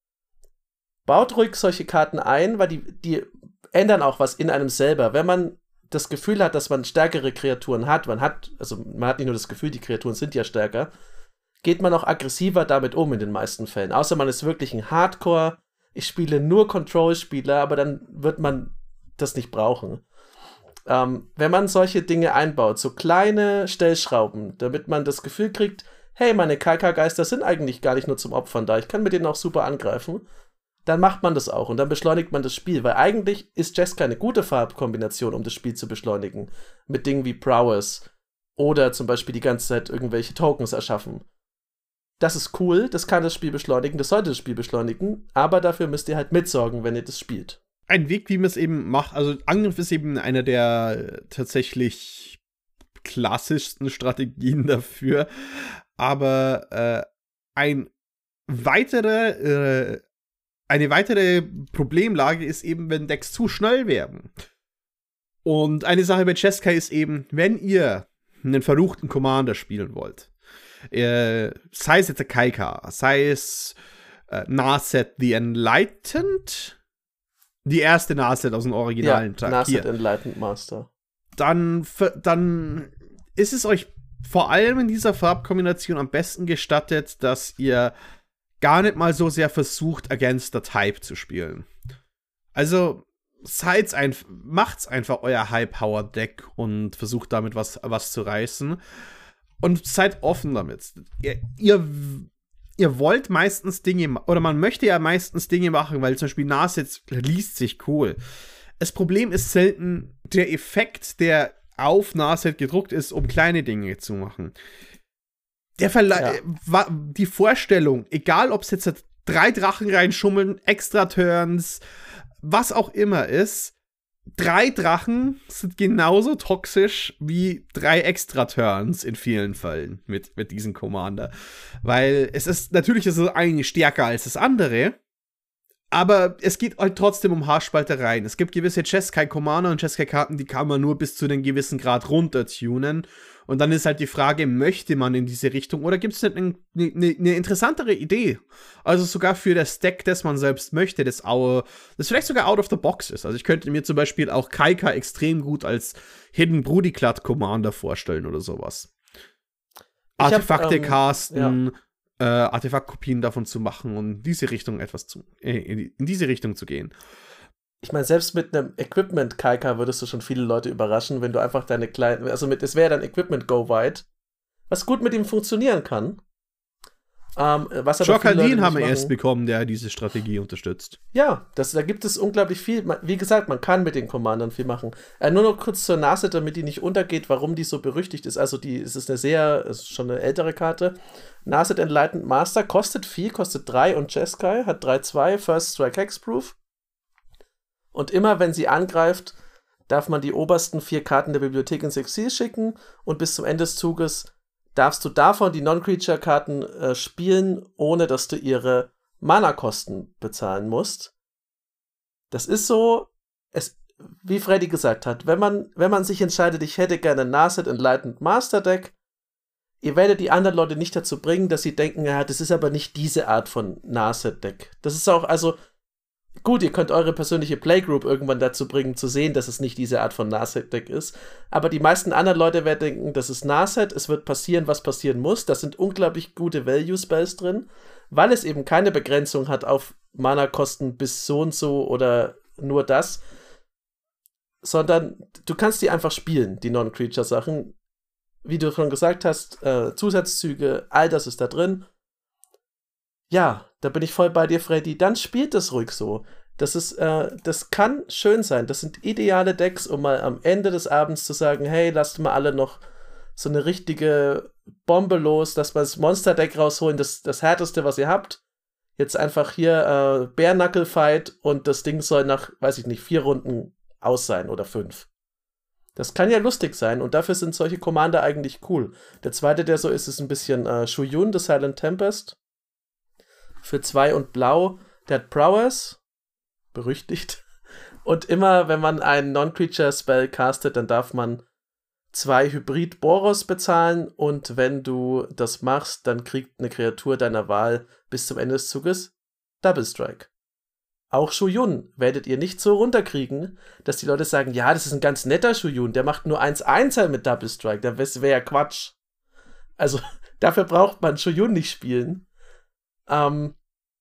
Baut ruhig solche Karten ein, weil die, die ändern auch was in einem selber. Wenn man das Gefühl hat, dass man stärkere Kreaturen hat, man hat, also man hat nicht nur das Gefühl, die Kreaturen sind ja stärker, geht man auch aggressiver damit um in den meisten Fällen. Außer man ist wirklich ein Hardcore, ich spiele nur Control-Spieler, aber dann wird man das nicht brauchen. Ähm, wenn man solche Dinge einbaut, so kleine Stellschrauben, damit man das Gefühl kriegt, hey, meine K K-Geister sind eigentlich gar nicht nur zum Opfern da, ich kann mit denen auch super angreifen, dann macht man das auch und dann beschleunigt man das Spiel, weil eigentlich ist Jeskai eine gute Farbkombination, um das Spiel zu beschleunigen, mit Dingen wie Prowess oder zum Beispiel die ganze Zeit irgendwelche Tokens erschaffen. Das ist cool, das kann das Spiel beschleunigen, das sollte das Spiel beschleunigen, aber dafür müsst ihr halt mitsorgen, wenn ihr das spielt.
Ein Weg, wie man es eben macht, also Angriff ist eben einer der tatsächlich klassischsten Strategien dafür, aber äh, ein weiterer äh, Eine weitere Problemlage ist eben, wenn Decks zu schnell werden. Und eine Sache bei Jeskai ist eben, wenn ihr einen verruchten Commander spielen wollt, äh, sei es jetzt der Kaika, sei es äh, Narset the Enlightened, die erste Narset aus dem originalen
ja,
Tag.
Narset Enlightened Master.
Dann, dann ist es euch vor allem in dieser Farbkombination am besten gestattet, dass ihr gar nicht mal so sehr versucht, Against the Type zu spielen. Also seid's einf- macht's einfach euer High-Power-Deck und versucht damit was, was zu reißen. Und seid offen damit. Ihr, ihr, ihr wollt meistens Dinge, oder man möchte ja meistens Dinge machen, weil zum Beispiel Narset liest sich cool. Das Problem ist selten der Effekt, der auf Narset gedruckt ist, um kleine Dinge zu machen. Der Verla- ja. Die Vorstellung, egal ob es jetzt drei Drachen reinschummeln, extra Turns, was auch immer ist, drei Drachen sind genauso toxisch wie drei extra Turns in vielen Fällen mit, mit diesem Commander. Weil es ist, natürlich ist es eine stärker als das andere, aber es geht halt trotzdem um Haarspaltereien. Es gibt gewisse Jeskai-Commander und Jeskai-Karten, die kann man nur bis zu einem gewissen Grad runtertunen. Und dann ist halt die Frage, möchte man in diese Richtung oder gibt es eine, eine, eine interessantere Idee? Also sogar für das Deck, das man selbst möchte, das, auch, das vielleicht sogar out of the box ist. Also ich könnte mir zum Beispiel auch Kaika extrem gut als Hidden Brudiclad Commander vorstellen oder sowas. Artefakte hab, ähm, casten, ja. äh, Artefaktkopien davon zu machen und in diese Richtung etwas zu, äh, in diese Richtung zu gehen.
Ich meine, selbst mit einem Equipment-Kaika würdest du schon viele Leute überraschen, wenn du einfach deine kleinen, also mit, es wäre dann Equipment-Go-Wide, was gut mit ihm funktionieren kann. Ähm, was aber
Jokaldin haben wir erst bekommen, der diese Strategie unterstützt.
Ja, das, da gibt es unglaublich viel. Wie gesagt, man kann mit den Commandern viel machen. Äh, nur noch kurz zur Narset, damit die nicht untergeht, warum die so berüchtigt ist. Also die, es ist eine sehr, es ist schon eine ältere Karte. Narset Enlightened Master kostet viel, kostet drei und Jeskai hat drei zwei, First Strike Hexproof. Und immer, wenn sie angreift, darf man die obersten vier Karten der Bibliothek ins Exil schicken und bis zum Ende des Zuges darfst du davon die Non-Creature-Karten äh, spielen, ohne dass du ihre Mana-Kosten bezahlen musst. Das ist so, es, wie Freddy gesagt hat, wenn man, wenn man sich entscheidet, ich hätte gerne ein Narset Enlightened Master Deck, ihr werdet die anderen Leute nicht dazu bringen, dass sie denken, ja, das ist aber nicht diese Art von Narset Deck. Das ist auch, also, gut, ihr könnt eure persönliche Playgroup irgendwann dazu bringen, zu sehen, dass es nicht diese Art von Narset-Deck ist. Aber die meisten anderen Leute werden denken, das ist Narset, es wird passieren, was passieren muss. Da sind unglaublich gute Value-Spells drin, weil es eben keine Begrenzung hat auf Mana-Kosten bis so und so oder nur das. Sondern du kannst die einfach spielen, die Non-Creature-Sachen. Wie du schon gesagt hast, äh, Zusatzzüge, all das ist da drin. Ja, da bin ich voll bei dir, Freddy. Dann spielt das ruhig so. Das ist, äh, das kann schön sein. Das sind ideale Decks, um mal am Ende des Abends zu sagen, hey, lasst mal alle noch so eine richtige Bombe los, dass wir das Monster-Deck rausholen, das, das härteste, was ihr habt. Jetzt einfach hier äh, Bare-Knuckle-Fight und das Ding soll nach, weiß ich nicht, vier Runden aus sein oder fünf. Das kann ja lustig sein und dafür sind solche Commander eigentlich cool. Der zweite, der so ist, ist ein bisschen äh, Shuyun, The Silent Tempest. Für zwei und blau, der hat Prowess, berüchtigt. Und immer, wenn man einen Non-Creature-Spell castet, dann darf man zwei Hybrid-Boros bezahlen und wenn du das machst, dann kriegt eine Kreatur deiner Wahl bis zum Ende des Zuges Double Strike. Auch Shuyun werdet ihr nicht so runterkriegen, dass die Leute sagen, ja, das ist ein ganz netter Shuyun, der macht nur eins eins mit Double Strike, das wäre ja Quatsch. Also, dafür braucht man Shuyun nicht spielen. Ähm,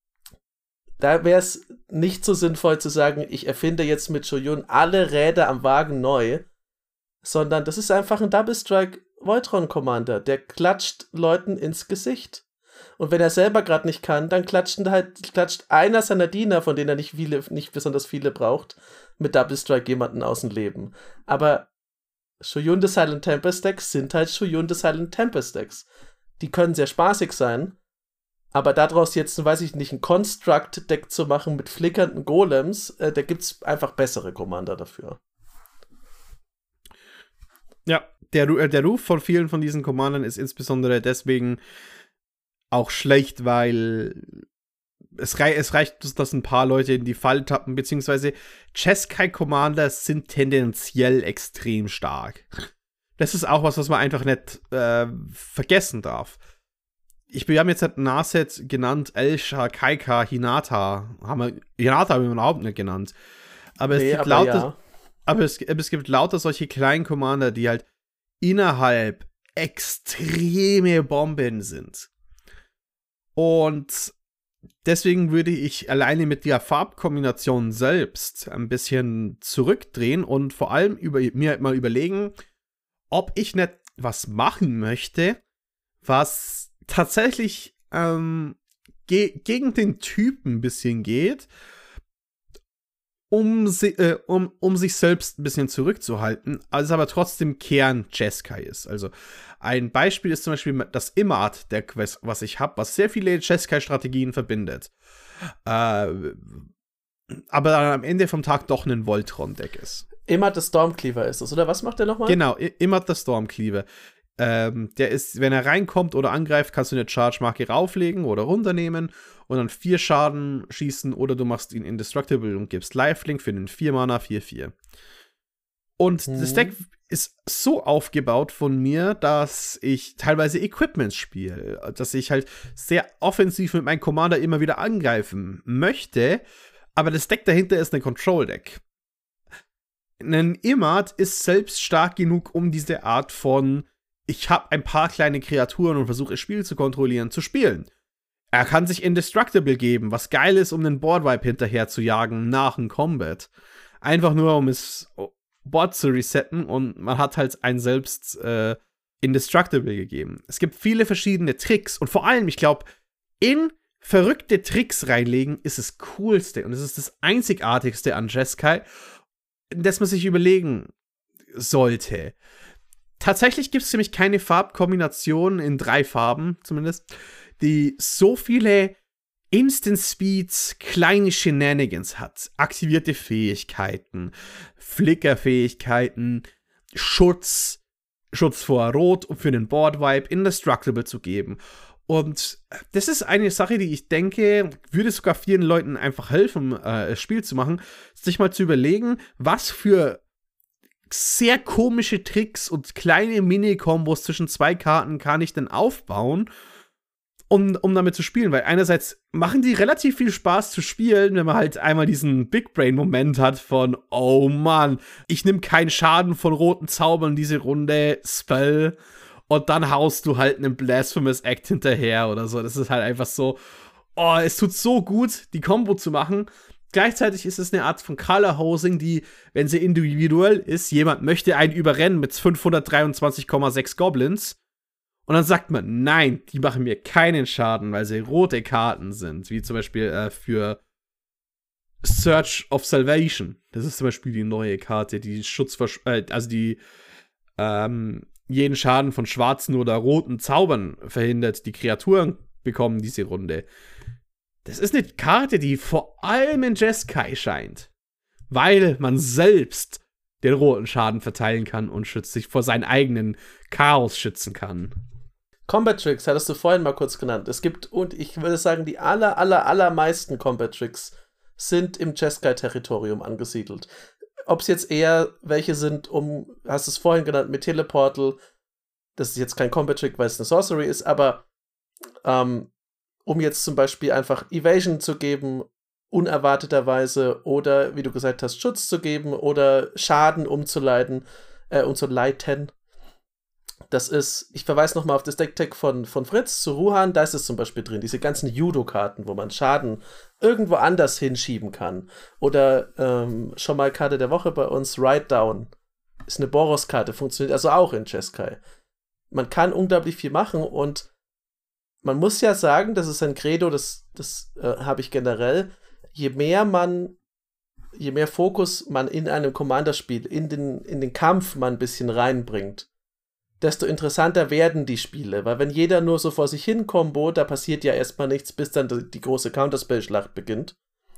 da wäre es nicht so sinnvoll zu sagen, ich erfinde jetzt mit Shuyun alle Räder am Wagen neu, sondern das ist einfach ein Double Strike Voltron Commander, der klatscht Leuten ins Gesicht. Und wenn er selber gerade nicht kann, dann klatscht halt klatscht einer seiner Diener, von denen er nicht viele, nicht besonders viele braucht, mit Double Strike jemanden aus dem Leben. Aber Shuyun the Silent Tempest Decks sind halt Shuyun the Silent Tempest Decks. Die können sehr spaßig sein, aber daraus jetzt, weiß ich nicht, ein Construct-Deck zu machen mit flickernden Golems, äh, da gibt's einfach bessere Commander dafür.
Ja, der, der Ruf von vielen von diesen Commandern ist insbesondere deswegen auch schlecht, weil es, rei- es reicht, dass ein paar Leute in die Falle tappen, beziehungsweise Jeskai-Commander sind tendenziell extrem stark. Das ist auch was, was man einfach nicht äh, vergessen darf. Ich, wir haben jetzt ein Narset genannt, Elsha, Kaika, Hinata. Haben wir, Hinata haben wir überhaupt nicht genannt. Aber, nee, es, gibt aber, lauter, ja. aber es, es gibt lauter solche kleinen Commander, die halt innerhalb extreme Bomben sind. Und deswegen würde ich alleine mit der Farbkombination selbst ein bisschen zurückdrehen und vor allem über, mir mal überlegen, ob ich nicht was machen möchte, was tatsächlich ähm, ge- gegen den Typen ein bisschen geht, um, si- äh, um, um sich selbst ein bisschen zurückzuhalten, also aber trotzdem Kern Jeskai ist. Also ein Beispiel ist zum Beispiel das Imart-Deck, was ich habe, was sehr viele Jeskai-Strategien verbindet. Äh, aber dann am Ende vom Tag doch ein Voltron-Deck ist.
Imart der Stormcleaver ist das, oder was macht der nochmal?
Genau, Imart der Stormcleaver. Ähm, der ist, wenn er reinkommt oder angreift, kannst du eine Charge-Marke rauflegen oder runternehmen und dann vier Schaden schießen oder du machst ihn indestructible und gibst Lifelink für einen vier Mana vier vier. Und mhm. das Deck ist so aufgebaut von mir, dass ich teilweise Equipments spiele, dass ich halt sehr offensiv mit meinem Commander immer wieder angreifen möchte, aber das Deck dahinter ist ein Control-Deck. Ein Imart ist selbst stark genug, um diese Art von ich habe ein paar kleine Kreaturen und versuche das Spiel zu kontrollieren, zu spielen. Er kann sich Indestructible geben, was geil ist, um den Boardwipe hinterher zu jagen nach dem Combat. Einfach nur, um es Board zu resetten und man hat halt ein selbst äh, Indestructible gegeben. Es gibt viele verschiedene Tricks und vor allem, ich glaube, in verrückte Tricks reinlegen ist das Coolste und es ist das Einzigartigste an Jeskai, das man sich überlegen sollte. Tatsächlich gibt es nämlich keine Farbkombination in drei Farben zumindest, die so viele Instant Speeds, kleine Shenanigans hat. Aktivierte Fähigkeiten, Flicker-Fähigkeiten, Schutz, Schutz vor Rot und für den Board-Wipe Indestructible zu geben. Und das ist eine Sache, die ich denke, würde sogar vielen Leuten einfach helfen, äh, das Spiel zu machen, sich mal zu überlegen, was für sehr komische Tricks und kleine Mini-Kombos zwischen zwei Karten kann ich denn aufbauen, um, um damit zu spielen. Weil einerseits machen die relativ viel Spaß zu spielen, wenn man halt einmal diesen Big-Brain-Moment hat von, oh Mann, ich nehme keinen Schaden von roten Zaubern diese Runde, Spell, und dann haust du halt einen Blasphemous Act hinterher oder so. Das ist halt einfach so, oh, es tut so gut, die Combo zu machen. Gleichzeitig ist es eine Art von Color Hosing, die, wenn sie individuell ist, jemand möchte einen überrennen mit fünfhundertdreiundzwanzig Komma sechs Goblins. Und dann sagt man, nein, die machen mir keinen Schaden, weil sie rote Karten sind. Wie zum Beispiel äh, für Search of Salvation. Das ist zum Beispiel die neue Karte, die Schutz, äh, also die, ähm, jeden Schaden von schwarzen oder roten Zaubern verhindert. Die Kreaturen bekommen diese Runde. Das ist eine Karte, die vor allem in Jeskai scheint. Weil man selbst den roten Schaden verteilen kann und schützt sich vor seinen eigenen Chaos schützen kann.
Combat Tricks hattest du vorhin mal kurz genannt. Es gibt, und ich würde sagen, die aller, aller, allermeisten Combat Tricks sind im Jeskai-Territorium angesiedelt. Ob es jetzt eher welche sind, um, hast du es vorhin genannt, mit Teleportal, das ist jetzt kein Combat Trick, weil es eine Sorcery ist, aber ähm, um jetzt zum Beispiel einfach Evasion zu geben, unerwarteterweise, oder, wie du gesagt hast, Schutz zu geben oder Schaden umzuleiten, äh, umzuleiten. Das ist, ich verweise nochmal auf das Deck-Tech von, von Fritz zu Ruhan, da ist es zum Beispiel drin, diese ganzen Judo-Karten, wo man Schaden irgendwo anders hinschieben kann. Oder ähm, schon mal Karte der Woche bei uns, Ride Down, ist eine Boros-Karte, funktioniert also auch in Jeskai. Man kann unglaublich viel machen und man muss ja sagen, das ist ein Credo, das, das äh, habe ich generell, je mehr man, je mehr Fokus man in einem Commander-Spiel, in den, in den Kampf man ein bisschen reinbringt, desto interessanter werden die Spiele. Weil wenn jeder nur so vor sich hin Combo, da passiert ja erstmal nichts, bis dann die, die große Counterspell-Schlacht beginnt.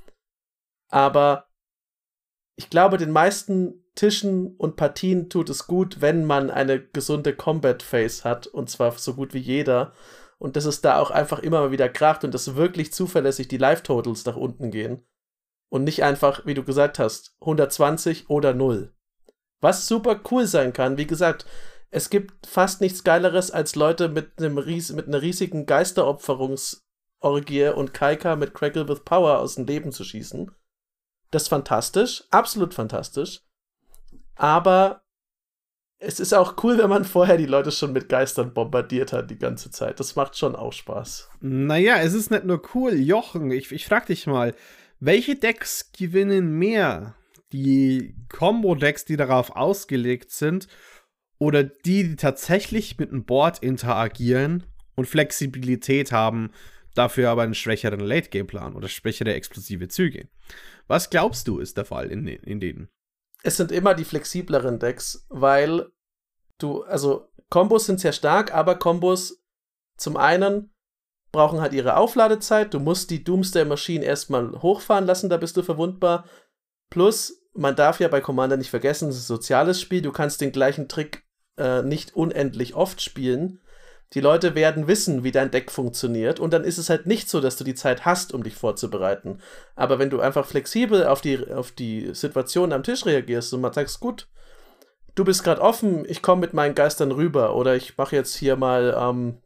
Aber ich glaube, den meisten Tischen und Partien tut es gut, wenn man eine gesunde Combat-Phase hat, und zwar so gut wie jeder. Und dass es da auch einfach immer mal wieder kracht und dass wirklich zuverlässig die Live-Totals nach unten gehen. Und nicht einfach, wie du gesagt hast, hundertzwanzig oder null. Was super cool sein kann, wie gesagt, es gibt fast nichts Geileres, als Leute mit, einem ries- mit einer riesigen Geisteropferungsorgie und Kaika mit Crackle with Power aus dem Leben zu schießen. Das ist fantastisch, absolut fantastisch. Aber es ist auch cool, wenn man vorher die Leute schon mit Geistern bombardiert hat die ganze Zeit. Das macht schon auch Spaß.
Naja, es ist nicht nur cool. Jochen, ich, ich frag dich mal, welche Decks gewinnen mehr? Die Combo-Decks, die darauf ausgelegt sind, oder die, die tatsächlich mit dem Board interagieren und Flexibilität haben, dafür aber einen schwächeren Late-Game-Plan oder schwächere explosive Züge? Was glaubst du, ist der Fall in, in denen?
Es sind immer die flexibleren Decks, weil du, also Kombos sind sehr stark, aber Kombos zum einen brauchen halt ihre Aufladezeit, du musst die Doomsday Machine erstmal hochfahren lassen, da bist du verwundbar. Plus, man darf ja bei Commander nicht vergessen, es ist ein soziales Spiel, du kannst den gleichen Trick äh, nicht unendlich oft spielen. Die Leute werden wissen, wie dein Deck funktioniert, und dann ist es halt nicht so, dass du die Zeit hast, um dich vorzubereiten. Aber wenn du einfach flexibel auf die, auf die Situation am Tisch reagierst und mal sagst, gut, du bist gerade offen, ich komme mit meinen Geistern rüber, oder ich mache jetzt hier mal, ähm,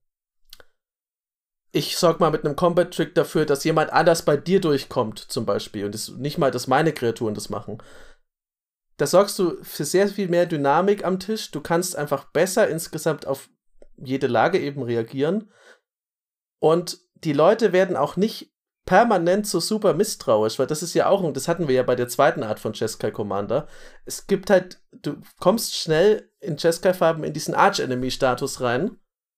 ich sorge mal mit einem Combat-Trick dafür, dass jemand anders bei dir durchkommt, zum Beispiel, und das, nicht mal, dass meine Kreaturen das machen. Da sorgst du für sehr viel mehr Dynamik am Tisch, du kannst einfach besser insgesamt auf jede Lage eben reagieren. Und die Leute werden auch nicht permanent so super misstrauisch, weil das ist ja auch, und das hatten wir ja bei der zweiten Art von Jeskai Commander, es gibt halt, du kommst schnell in Jeskai-Farben in diesen Arch-Enemy-Status rein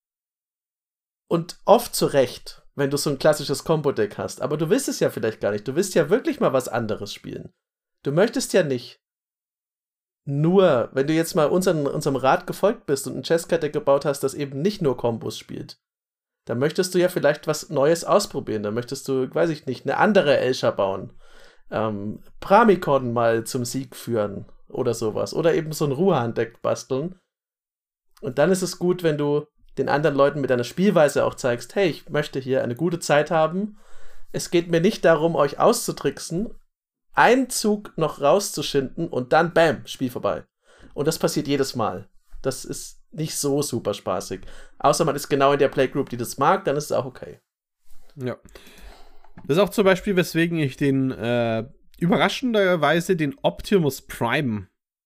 und oft zurecht, wenn du so ein klassisches Combo-Deck hast. Aber du willst es ja vielleicht gar nicht. Du willst ja wirklich mal was anderes spielen. Du möchtest ja nicht nur, wenn du jetzt mal unseren, unserem Rat gefolgt bist und ein Jeskai-Deck gebaut hast, das eben nicht nur Kombos spielt, dann möchtest du ja vielleicht was Neues ausprobieren. Dann möchtest du, weiß ich nicht, eine andere Elsha bauen. Ähm, Pramikon mal zum Sieg führen oder sowas. Oder eben so ein Ruhan-Deck basteln. Und dann ist es gut, wenn du den anderen Leuten mit deiner Spielweise auch zeigst, hey, ich möchte hier eine gute Zeit haben. Es geht mir nicht darum, euch auszutricksen, einen Zug noch rauszuschinden und dann, bam, Spiel vorbei. Und das passiert jedes Mal. Das ist nicht so super spaßig. Außer man ist genau in der Playgroup, die das mag, dann ist es auch okay.
Ja. Das ist auch zum Beispiel, weswegen ich den äh, überraschenderweise den Optimus Prime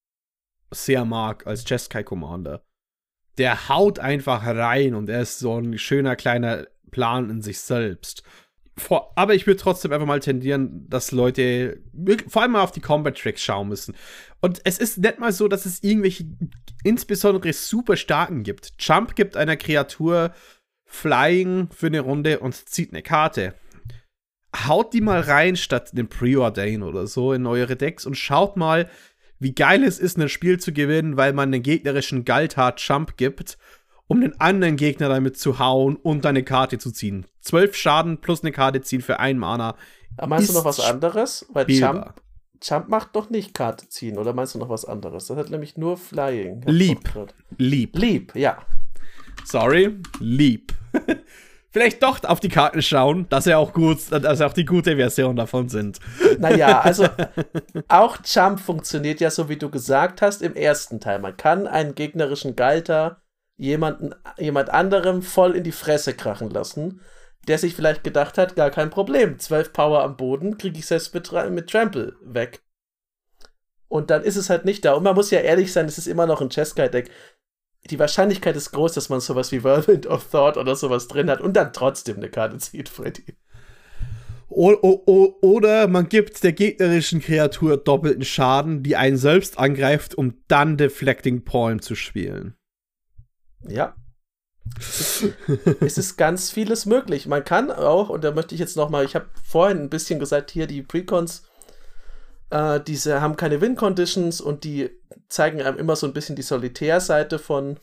sehr mag als Jeskai Commander. Der haut einfach rein und er ist so ein schöner kleiner Plan in sich selbst. Vor, aber ich würde trotzdem einfach mal tendieren, dass Leute vor allem mal auf die Combat Tracks schauen müssen. Und es ist nicht mal so, dass es irgendwelche insbesondere super starken gibt. Jump gibt einer Kreatur Flying für eine Runde und zieht eine Karte. Haut die mal rein statt einem Preordain oder so in eure Decks und schaut mal, wie geil es ist, ein Spiel zu gewinnen, weil man den gegnerischen Galtar Jump gibt, um den anderen Gegner damit zu hauen und eine Karte zu ziehen. Zwölf Schaden plus eine Karte ziehen für einen Mana.
Aber meinst du noch was anderes? Weil
spielbar.
Jump, Jump macht doch nicht Karte ziehen, oder meinst du noch was anderes? Das hat nämlich nur Flying.
Lieb. Lieb.
Lieb, ja.
Sorry, lieb. Vielleicht doch auf die Karten schauen, dass er auch gut, dass auch die gute Version davon sind.
Naja, also auch Jump funktioniert ja so, wie du gesagt hast, im ersten Teil. Man kann einen gegnerischen Galtar jemanden, jemand anderem voll in die Fresse krachen lassen, der sich vielleicht gedacht hat, gar kein Problem, zwölf Power am Boden, kriege ich selbst mit, mit Trample weg. Und dann ist es halt nicht da. Und man muss ja ehrlich sein, es ist immer noch ein Jeskai-Deck. Die Wahrscheinlichkeit ist groß, dass man sowas wie Whirlwind of Thought oder sowas drin hat und dann trotzdem eine Karte zieht, Freddy.
O o o oder man gibt der gegnerischen Kreatur doppelten Schaden, die einen selbst angreift, um dann Deflecting Palm zu spielen.
Ja. Es ist, es ist ganz vieles möglich. Man kann auch, und da möchte ich jetzt noch mal, ich habe vorhin ein bisschen gesagt, hier die Precons, äh, diese haben keine Win-Conditions und die zeigen einem immer so ein bisschen die Solitärseite von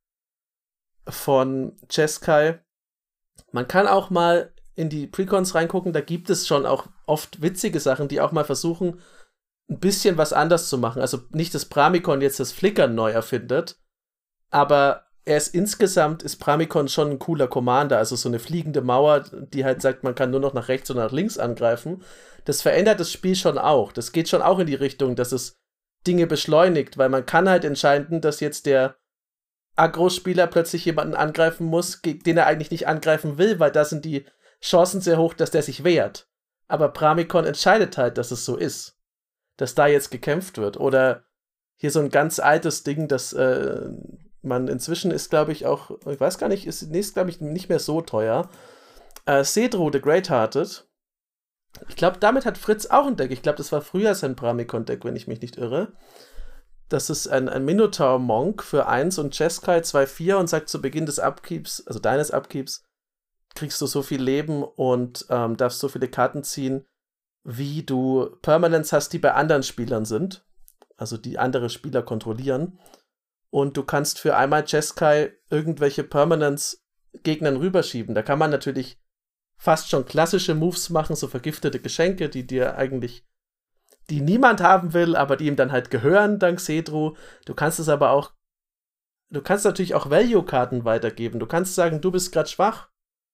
von Jeskai. Man kann auch mal in die Precons reingucken, da gibt es schon auch oft witzige Sachen, die auch mal versuchen, ein bisschen was anders zu machen. Also nicht, dass Pramikon jetzt das Flickern neu erfindet, aber er ist insgesamt, ist Pramikon schon ein cooler Commander, also so eine fliegende Mauer, die halt sagt, man kann nur noch nach rechts und nach links angreifen. Das verändert das Spiel schon auch. Das geht schon auch in die Richtung, dass es Dinge beschleunigt, weil man kann halt entscheiden, dass jetzt der Aggro-Spieler plötzlich jemanden angreifen muss, den er eigentlich nicht angreifen will, weil da sind die Chancen sehr hoch, dass der sich wehrt. Aber Pramikon entscheidet halt, dass es so ist. Dass da jetzt gekämpft wird. Oder hier so ein ganz altes Ding, das äh, man inzwischen ist, glaube ich, auch, ich weiß gar nicht, ist nächst, glaube ich, nicht mehr so teuer. Äh, Cedro the Great-Hearted. Ich glaube, damit hat Fritz auch ein Deck. Ich glaube, das war früher sein Pramikon-Deck, wenn ich mich nicht irre. Das ist ein, ein Minotaur-Monk für eins und Jeskai zwei vier und sagt zu Beginn des Upkeeps, also deines Upkeeps, kriegst du so viel Leben und ähm, darfst so viele Karten ziehen, wie du Permanents hast, die bei anderen Spielern sind. Also die andere Spieler kontrollieren. Und du kannst für einmal Jeskai irgendwelche Permanents Gegnern rüberschieben. Da kann man natürlich fast schon klassische Moves machen, so vergiftete Geschenke, die dir eigentlich, die niemand haben will, aber die ihm dann halt gehören, dank Cedro. Du kannst es aber auch, du kannst natürlich auch Value-Karten weitergeben. Du kannst sagen, du bist gerade schwach,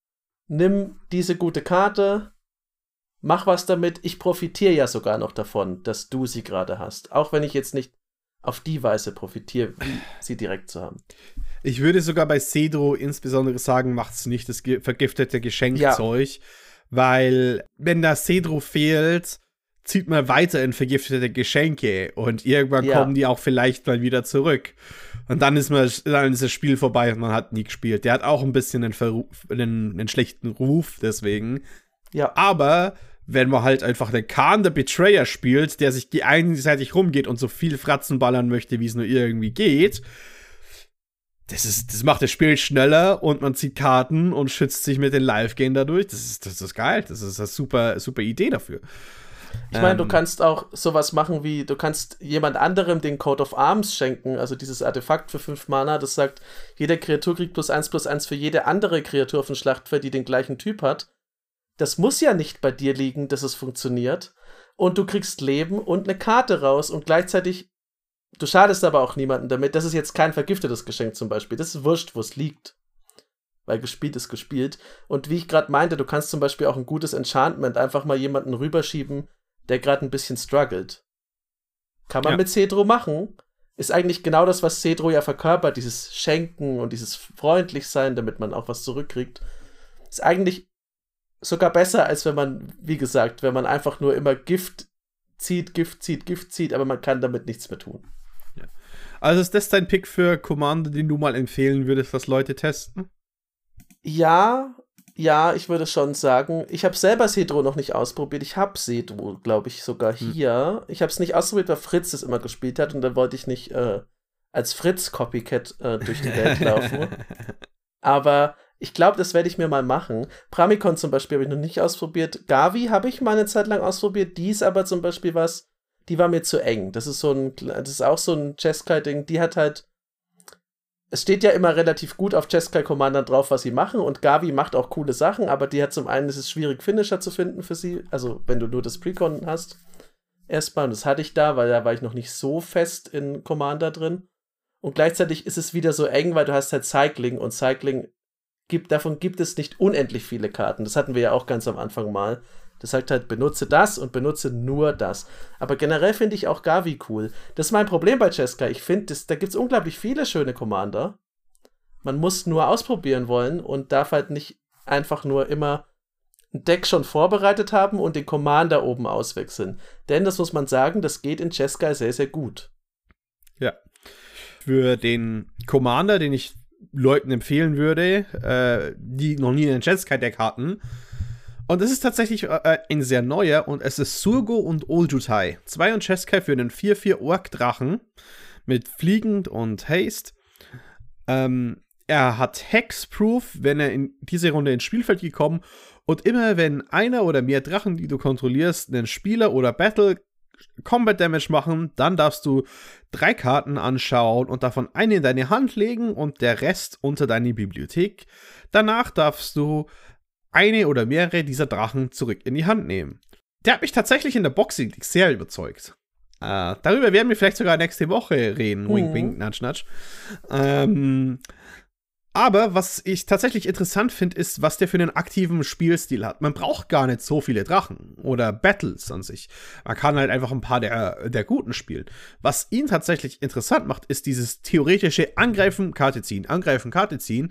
nimm diese gute Karte, mach was damit, ich profitiere ja sogar noch davon, dass du sie gerade hast. Auch wenn ich jetzt nicht auf die Weise profitiere, sie direkt zu haben.
Ich würde sogar bei Cedro insbesondere sagen, macht's nicht das ge- vergiftete Geschenkzeug, ja. Weil wenn da Cedro fehlt, zieht man weiter in vergiftete Geschenke und irgendwann ja. kommen die auch vielleicht mal wieder zurück. Und dann ist, man, dann ist das Spiel vorbei und man hat nie gespielt. Der hat auch ein bisschen einen, Verruf, einen, einen schlechten Ruf, deswegen.
Ja.
Aber wenn man halt einfach den Khan the Betrayer spielt, der sich einseitig rumgeht und so viel Fratzen ballern möchte, wie es nur irgendwie geht, das, ist, das macht das Spiel schneller und man zieht Karten und schützt sich mit den Live-Game dadurch. Das ist, das ist geil. Das ist eine super, super Idee dafür.
Ich meine,
ähm,
du kannst auch sowas machen wie, du kannst jemand anderem den Coat of Arms schenken, also dieses Artefakt für fünf Mana, das sagt, jede Kreatur kriegt plus eins plus eins für jede andere Kreatur auf dem Schlachtfeld, die den gleichen Typ hat. Das muss ja nicht bei dir liegen, dass es funktioniert. Und du kriegst Leben und eine Karte raus und gleichzeitig du schadest aber auch niemanden damit. Das ist jetzt kein vergiftetes Geschenk zum Beispiel. Das ist wurscht, wo es liegt. Weil gespielt ist gespielt. Und wie ich gerade meinte, du kannst zum Beispiel auch ein gutes Enchantment einfach mal jemanden rüberschieben, der gerade ein bisschen struggelt. Kann man ja. mit Cedro machen. Ist eigentlich genau das, was Cedro ja verkörpert. Dieses Schenken und dieses Freundlichsein, damit man auch was zurückkriegt. Ist eigentlich sogar besser, als wenn man, wie gesagt, wenn man einfach nur immer Gift zieht, Gift zieht, Gift zieht, aber man kann damit nichts mehr tun.
Ja. Also ist das dein Pick für Commander, den du mal empfehlen würdest, was Leute testen?
Ja, ja, ich würde schon sagen, ich habe selber Cedro noch nicht ausprobiert. Ich habe Cedro, glaube ich, sogar hier. Hm. Ich habe es nicht ausprobiert, weil Fritz es immer gespielt hat und dann wollte ich nicht äh, als Fritz-Copycat äh, durch die Welt laufen. Aber ich glaube, das werde ich mir mal machen. Pramikon zum Beispiel habe ich noch nicht ausprobiert. Gavi habe ich mal eine Zeit lang ausprobiert. Die ist aber zum Beispiel was, die war mir zu eng. Das ist so ein, das ist auch so ein Jeskai-Ding. Die hat halt Es steht ja immer relativ gut auf Jeskai-Commandern drauf, was sie machen, und Gavi macht auch coole Sachen, aber die hat zum einen, es ist schwierig, Finisher zu finden für sie, also wenn du nur das Precon hast, erstmal, und das hatte ich da, weil da war ich noch nicht so fest in Commander drin, und gleichzeitig ist es wieder so eng, weil du hast halt Cycling, und Cycling, gibt, davon gibt es nicht unendlich viele Karten, das hatten wir ja auch ganz am Anfang mal. Das sagt halt, benutze das und benutze nur das. Aber generell finde ich auch Gavi cool. Das ist mein Problem bei Jeskai. Ich finde, da gibt es unglaublich viele schöne Commander. Man muss nur ausprobieren wollen und darf halt nicht einfach nur immer ein Deck schon vorbereitet haben und den Commander oben auswechseln. Denn, das muss man sagen, das geht in Jeskai sehr, sehr gut.
Ja. Für den Commander, den ich Leuten empfehlen würde, äh, die noch nie ein Jeskai-Deck hatten, und es ist tatsächlich äh, ein sehr neuer, und es ist Surgo und Oljutai. Zwei und Jeskai für einen vier vier Ork-Drachen mit Fliegend und Haste. Ähm, er hat Hexproof, wenn er in diese Runde ins Spielfeld gekommen, und immer wenn einer oder mehr Drachen, die du kontrollierst, einen Spieler oder Battle Combat Damage machen, dann darfst du drei Karten anschauen und davon eine in deine Hand legen und der Rest unter deine Bibliothek. Danach darfst du eine oder mehrere dieser Drachen zurück in die Hand nehmen. Der hat mich tatsächlich in der Boxing League sehr überzeugt. Äh, darüber werden wir vielleicht sogar nächste Woche reden. Mhm. Wink, wink, nudge, nudge. Ähm, aber was ich tatsächlich interessant finde, ist, was der für einen aktiven Spielstil hat. Man braucht gar nicht so viele Drachen oder Battles an sich. Man kann halt einfach ein paar der, der Guten spielen. Was ihn tatsächlich interessant macht, ist dieses theoretische Angreifen, Karte ziehen, Angreifen, Karte ziehen.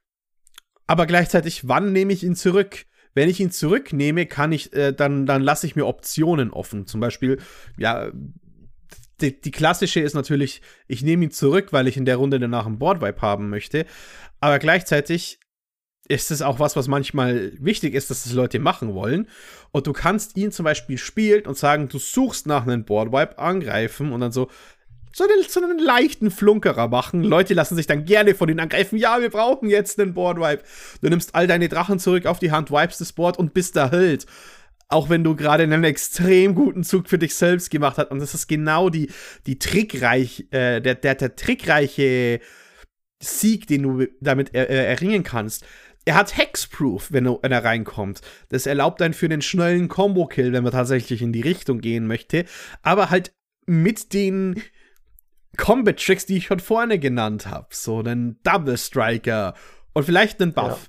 Aber gleichzeitig, wann nehme ich ihn zurück? Wenn ich ihn zurücknehme, kann ich, äh, dann, dann lasse ich mir Optionen offen. Zum Beispiel, ja, die, die klassische ist natürlich, ich nehme ihn zurück, weil ich in der Runde danach einen Boardwipe haben möchte. Aber gleichzeitig ist es auch was, was manchmal wichtig ist, dass das Leute machen wollen. Und du kannst ihn zum Beispiel spielen und sagen, du suchst nach einem Boardwipe, angreifen und dann so, So einen, so einen leichten Flunkerer machen. Leute lassen sich dann gerne von ihnen angreifen. Ja, wir brauchen jetzt einen Boardwipe. Du nimmst all deine Drachen zurück auf die Hand, wipest das Board und bist da Held. Auch wenn du gerade einen extrem guten Zug für dich selbst gemacht hast. Und das ist genau die, die trickreich, äh, der, der, der trickreiche Sieg, den du damit er, äh, erringen kannst. Er hat Hexproof, wenn er, wenn er reinkommt. Das erlaubt einen für einen schnellen Combo-Kill, wenn man tatsächlich in die Richtung gehen möchte. Aber halt mit den Combat-Tricks, die ich schon vorne genannt habe. So einen Double Striker und vielleicht einen Buff.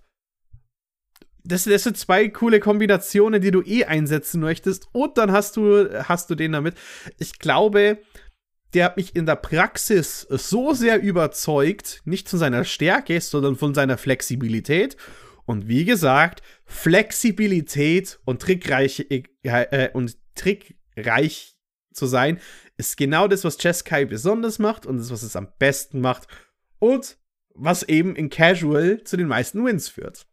Ja. Das, das sind zwei coole Kombinationen, die du eh einsetzen möchtest. Und dann hast du, hast du den damit. Ich glaube, der hat mich in der Praxis so sehr überzeugt, nicht von seiner Stärke, sondern von seiner Flexibilität. Und wie gesagt, Flexibilität und trickreich, äh, und trickreich zu sein, ist genau das, was Jeskai besonders macht und das, was es am besten macht und was eben in Casual zu den meisten Wins führt.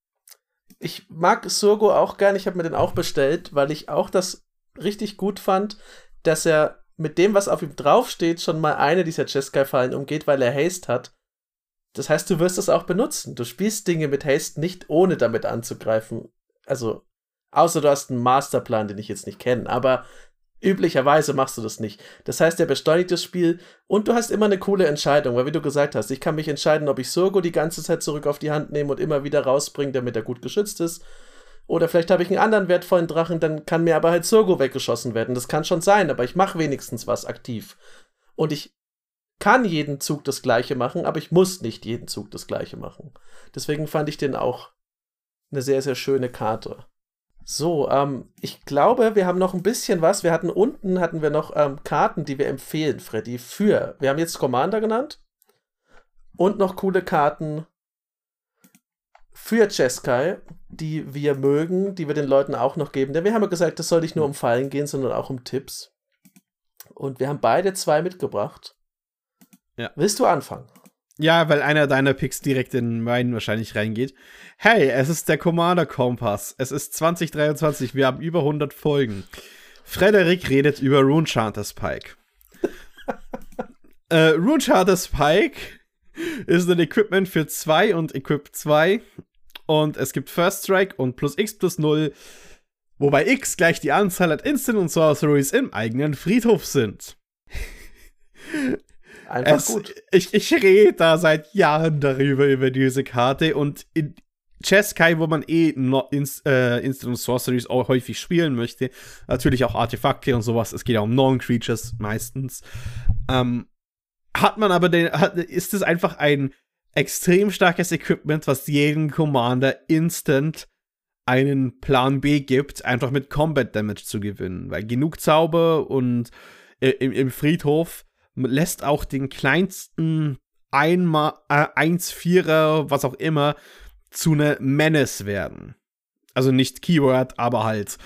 Ich mag Surgo auch gern, ich habe mir den auch bestellt, weil ich auch das richtig gut fand, dass er mit dem, was auf ihm draufsteht, schon mal eine dieser Jeskai-Fallen umgeht, weil er Haste hat. Das heißt, du wirst es auch benutzen. Du spielst Dinge mit Haste nicht, ohne damit anzugreifen. Also, außer du hast einen Masterplan, den ich jetzt nicht kenne, aber üblicherweise machst du das nicht. Das heißt, er beschleunigt das Spiel und du hast immer eine coole Entscheidung, weil wie du gesagt hast, ich kann mich entscheiden, ob ich Surgo die ganze Zeit zurück auf die Hand nehme und immer wieder rausbringe, damit er gut geschützt ist. Oder vielleicht habe ich einen anderen wertvollen Drachen, dann kann mir aber halt Surgo weggeschossen werden. Das kann schon sein, aber ich mache wenigstens was aktiv. Und ich kann jeden Zug das Gleiche machen, aber ich muss nicht jeden Zug das Gleiche machen. Deswegen fand ich den auch eine sehr, sehr schöne Karte. So, ähm, ich glaube, wir haben noch ein bisschen was. Wir hatten unten, hatten wir noch ähm, Karten, die wir empfehlen, Freddy, für. Wir haben jetzt Commander genannt. Und noch coole Karten für Jeskai, die wir mögen, die wir den Leuten auch noch geben. Denn wir haben ja gesagt, das soll nicht nur um Fallen gehen, sondern auch um Tipps. Und wir haben beide zwei mitgebracht.
Ja.
Willst du anfangen?
Ja, weil einer deiner Picks direkt in meinen wahrscheinlich reingeht. Hey, es ist der Commander-Kompass. Es ist zwanzig dreiundzwanzig, wir haben über hundert Folgen. Frederik redet über Runecharter's Pike. äh, Runecharter's Pike ist ein Equipment für zwei und Equip zwei. Und es gibt First Strike und plus X plus null, wobei X gleich die Anzahl an Instant und Sorceries im eigenen Friedhof sind.
Einfach
es,
gut.
Ich, ich rede da seit Jahren darüber, über diese Karte. Und in Jeskai, wo man eh no, ins, äh, Instant und Sorceries auch häufig spielen möchte, natürlich auch Artefakte und sowas, es geht ja um Non-Creatures meistens, ähm, hat man aber den, hat, ist es einfach ein extrem starkes Equipment, was jedem Commander instant einen Plan B gibt, einfach mit Combat Damage zu gewinnen. Weil genug Zauber und äh, im, im Friedhof lässt auch den kleinsten einmal äh, eins Vierer, was auch immer, zu einer Menace werden. Also nicht Keyword, aber halt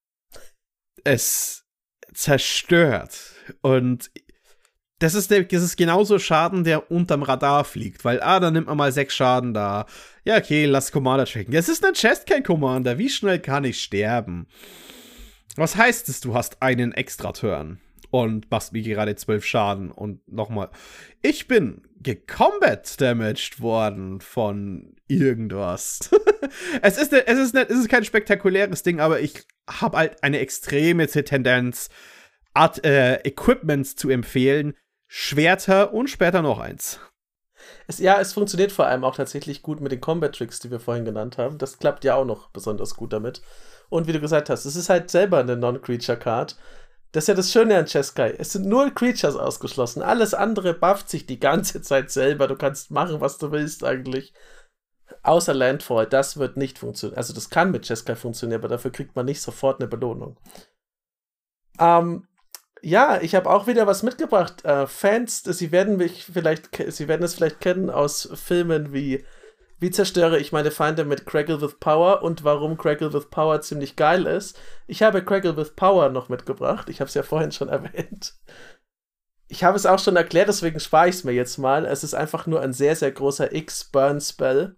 es zerstört. Und das ist, der, das ist genauso Schaden, der unterm Radar fliegt, weil, ah, dann nimmt man mal sechs Schaden da. Ja, okay, lass Commander checken. Das ist ein Chestcake-Commander. Wie schnell kann ich sterben? Was heißt es, du hast einen Extra-Turn und machst mir gerade zwölf Schaden und nochmal. Ich bin gecombat-damaged worden von irgendwas. es, ist ne, es, ist ne, es ist kein spektakuläres Ding, aber ich habe halt eine extreme Tendenz, Art, äh, Equipments zu empfehlen, Schwerter und später noch eins.
Es, ja, es funktioniert vor allem auch tatsächlich gut mit den Combat-Tricks, die wir vorhin genannt haben. Das klappt ja auch noch besonders gut damit. Und wie du gesagt hast, es ist halt selber eine Non-Creature-Card. Das ist ja das Schöne an Jeskai. Es sind null Creatures ausgeschlossen. Alles andere bufft sich die ganze Zeit selber. Du kannst machen, was du willst eigentlich. Außer Landfall. Das wird nicht funktionieren. Also das kann mit Jeskai funktionieren, aber dafür kriegt man nicht sofort eine Belohnung. Ähm, ja, ich habe auch wieder was mitgebracht. Äh, Fans, sie werden mich vielleicht, sie werden es vielleicht kennen aus Filmen wie Wie zerstöre ich meine Feinde mit Craggle with Power und warum Craggle with Power ziemlich geil ist. Ich habe Craggle with Power noch mitgebracht. Ich habe es ja vorhin schon erwähnt. Ich habe es auch schon erklärt, deswegen spare ich es mir jetzt mal. Es ist einfach nur ein sehr, sehr großer X-Burn-Spell.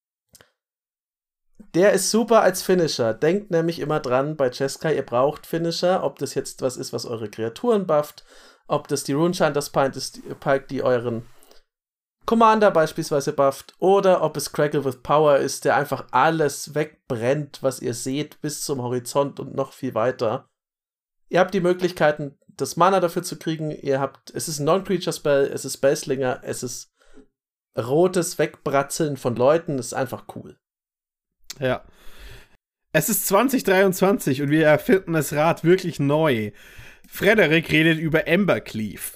Der ist super als Finisher. Denkt nämlich immer dran, bei Jeskai, ihr braucht Finisher, ob das jetzt was ist, was eure Kreaturen bufft, ob das die Runecharter's Pike ist, die euren Commander beispielsweise bufft, oder ob es Craggle with Power ist, der einfach alles wegbrennt, was ihr seht, bis zum Horizont und noch viel weiter. Ihr habt die Möglichkeiten, das Mana dafür zu kriegen. Ihr habt, es ist ein Non-Creature-Spell, es ist Spellslinger, es ist rotes Wegbratzeln von Leuten, das ist einfach cool.
Ja. Es ist zwanzig dreiundzwanzig und wir erfinden das Rad wirklich neu. Frederik redet über Embercleave.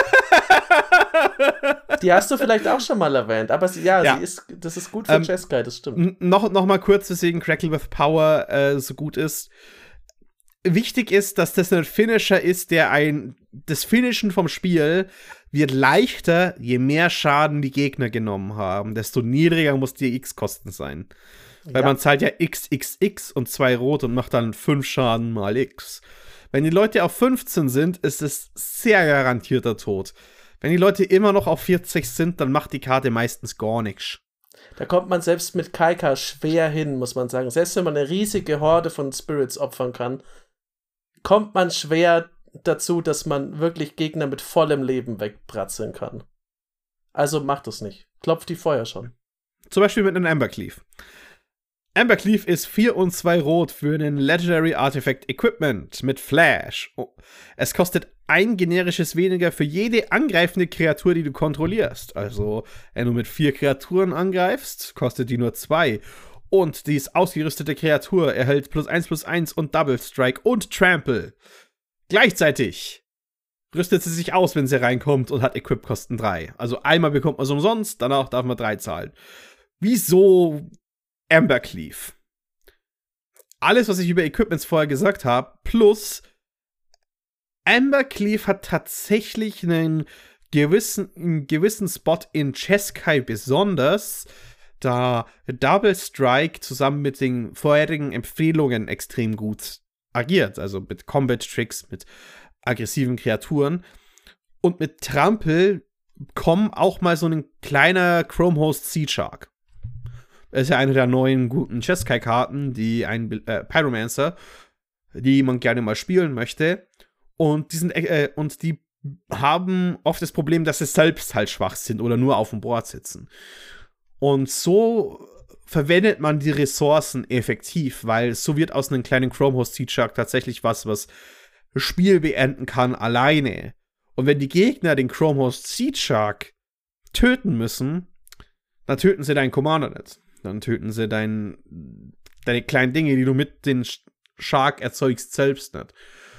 Die hast du vielleicht auch schon mal erwähnt, aber sie, ja, ja. Sie ist, das ist gut für ähm, Jeskai, das stimmt.
N- noch, noch mal kurz, weswegen Crackle with Power äh, so gut ist. Wichtig ist, dass das ein Finisher ist, der ein, das Finishen vom Spiel wird leichter, je mehr Schaden die Gegner genommen haben, desto niedriger muss die X-Kosten sein. Weil ja. man zahlt ja X X X und zwei Rot und macht dann fünf Schaden mal X. Wenn die Leute auf fünfzehn sind, ist es sehr garantierter Tod. Wenn die Leute immer noch auf vierzig sind, dann macht die Karte meistens gar nichts.
Da kommt man selbst mit Kaika schwer hin, muss man sagen. Selbst wenn man eine riesige Horde von Spirits opfern kann, kommt man schwer dazu, dass man wirklich Gegner mit vollem Leben wegbratzeln kann. Also macht es nicht. Klopft die Feuer schon.
Zum Beispiel mit einem Embercleave. Embercleave ist vier und zwei Rot für einen Legendary Artifact Equipment mit Flash. Oh. Es kostet ein generisches weniger für jede angreifende Kreatur, die du kontrollierst. Also, wenn du mit vier Kreaturen angreifst, kostet die nur zwei. Und die ausgerüstete Kreatur erhält plus eins plus eins und Double Strike und Trample. Gleichzeitig rüstet sie sich aus, wenn sie reinkommt und hat Equip-Kosten drei. Also einmal bekommt man es umsonst, danach darf man drei zahlen. Wieso Ambercleave? Alles, was ich über Equipments vorher gesagt habe, plus Ambercleave hat tatsächlich einen gewissen, einen gewissen Spot in Jeskai besonders, da Double Strike zusammen mit den vorherigen Empfehlungen extrem gut agiert. Also mit Combat-Tricks, mit aggressiven Kreaturen. Und mit Trampel kommt auch mal so ein kleiner Chrome-Host Sea Shark. Das ist ja eine der neuen guten Jeskai-Karten, die ein äh, Pyromancer, die man gerne mal spielen möchte. Und die, sind, äh, und die haben oft das Problem, dass sie selbst halt schwach sind oder nur auf dem Board sitzen. Und so verwendet man die Ressourcen effektiv, weil so wird aus einem kleinen Chrome-Host Sea Shark tatsächlich was, was das Spiel beenden kann alleine. Und wenn die Gegner den Chrome-Host Sea Shark töten müssen, dann töten sie deinen Commander nicht. Dann töten sie dein, deine kleinen Dinge, die du mit den Shark erzeugst, selbst nicht.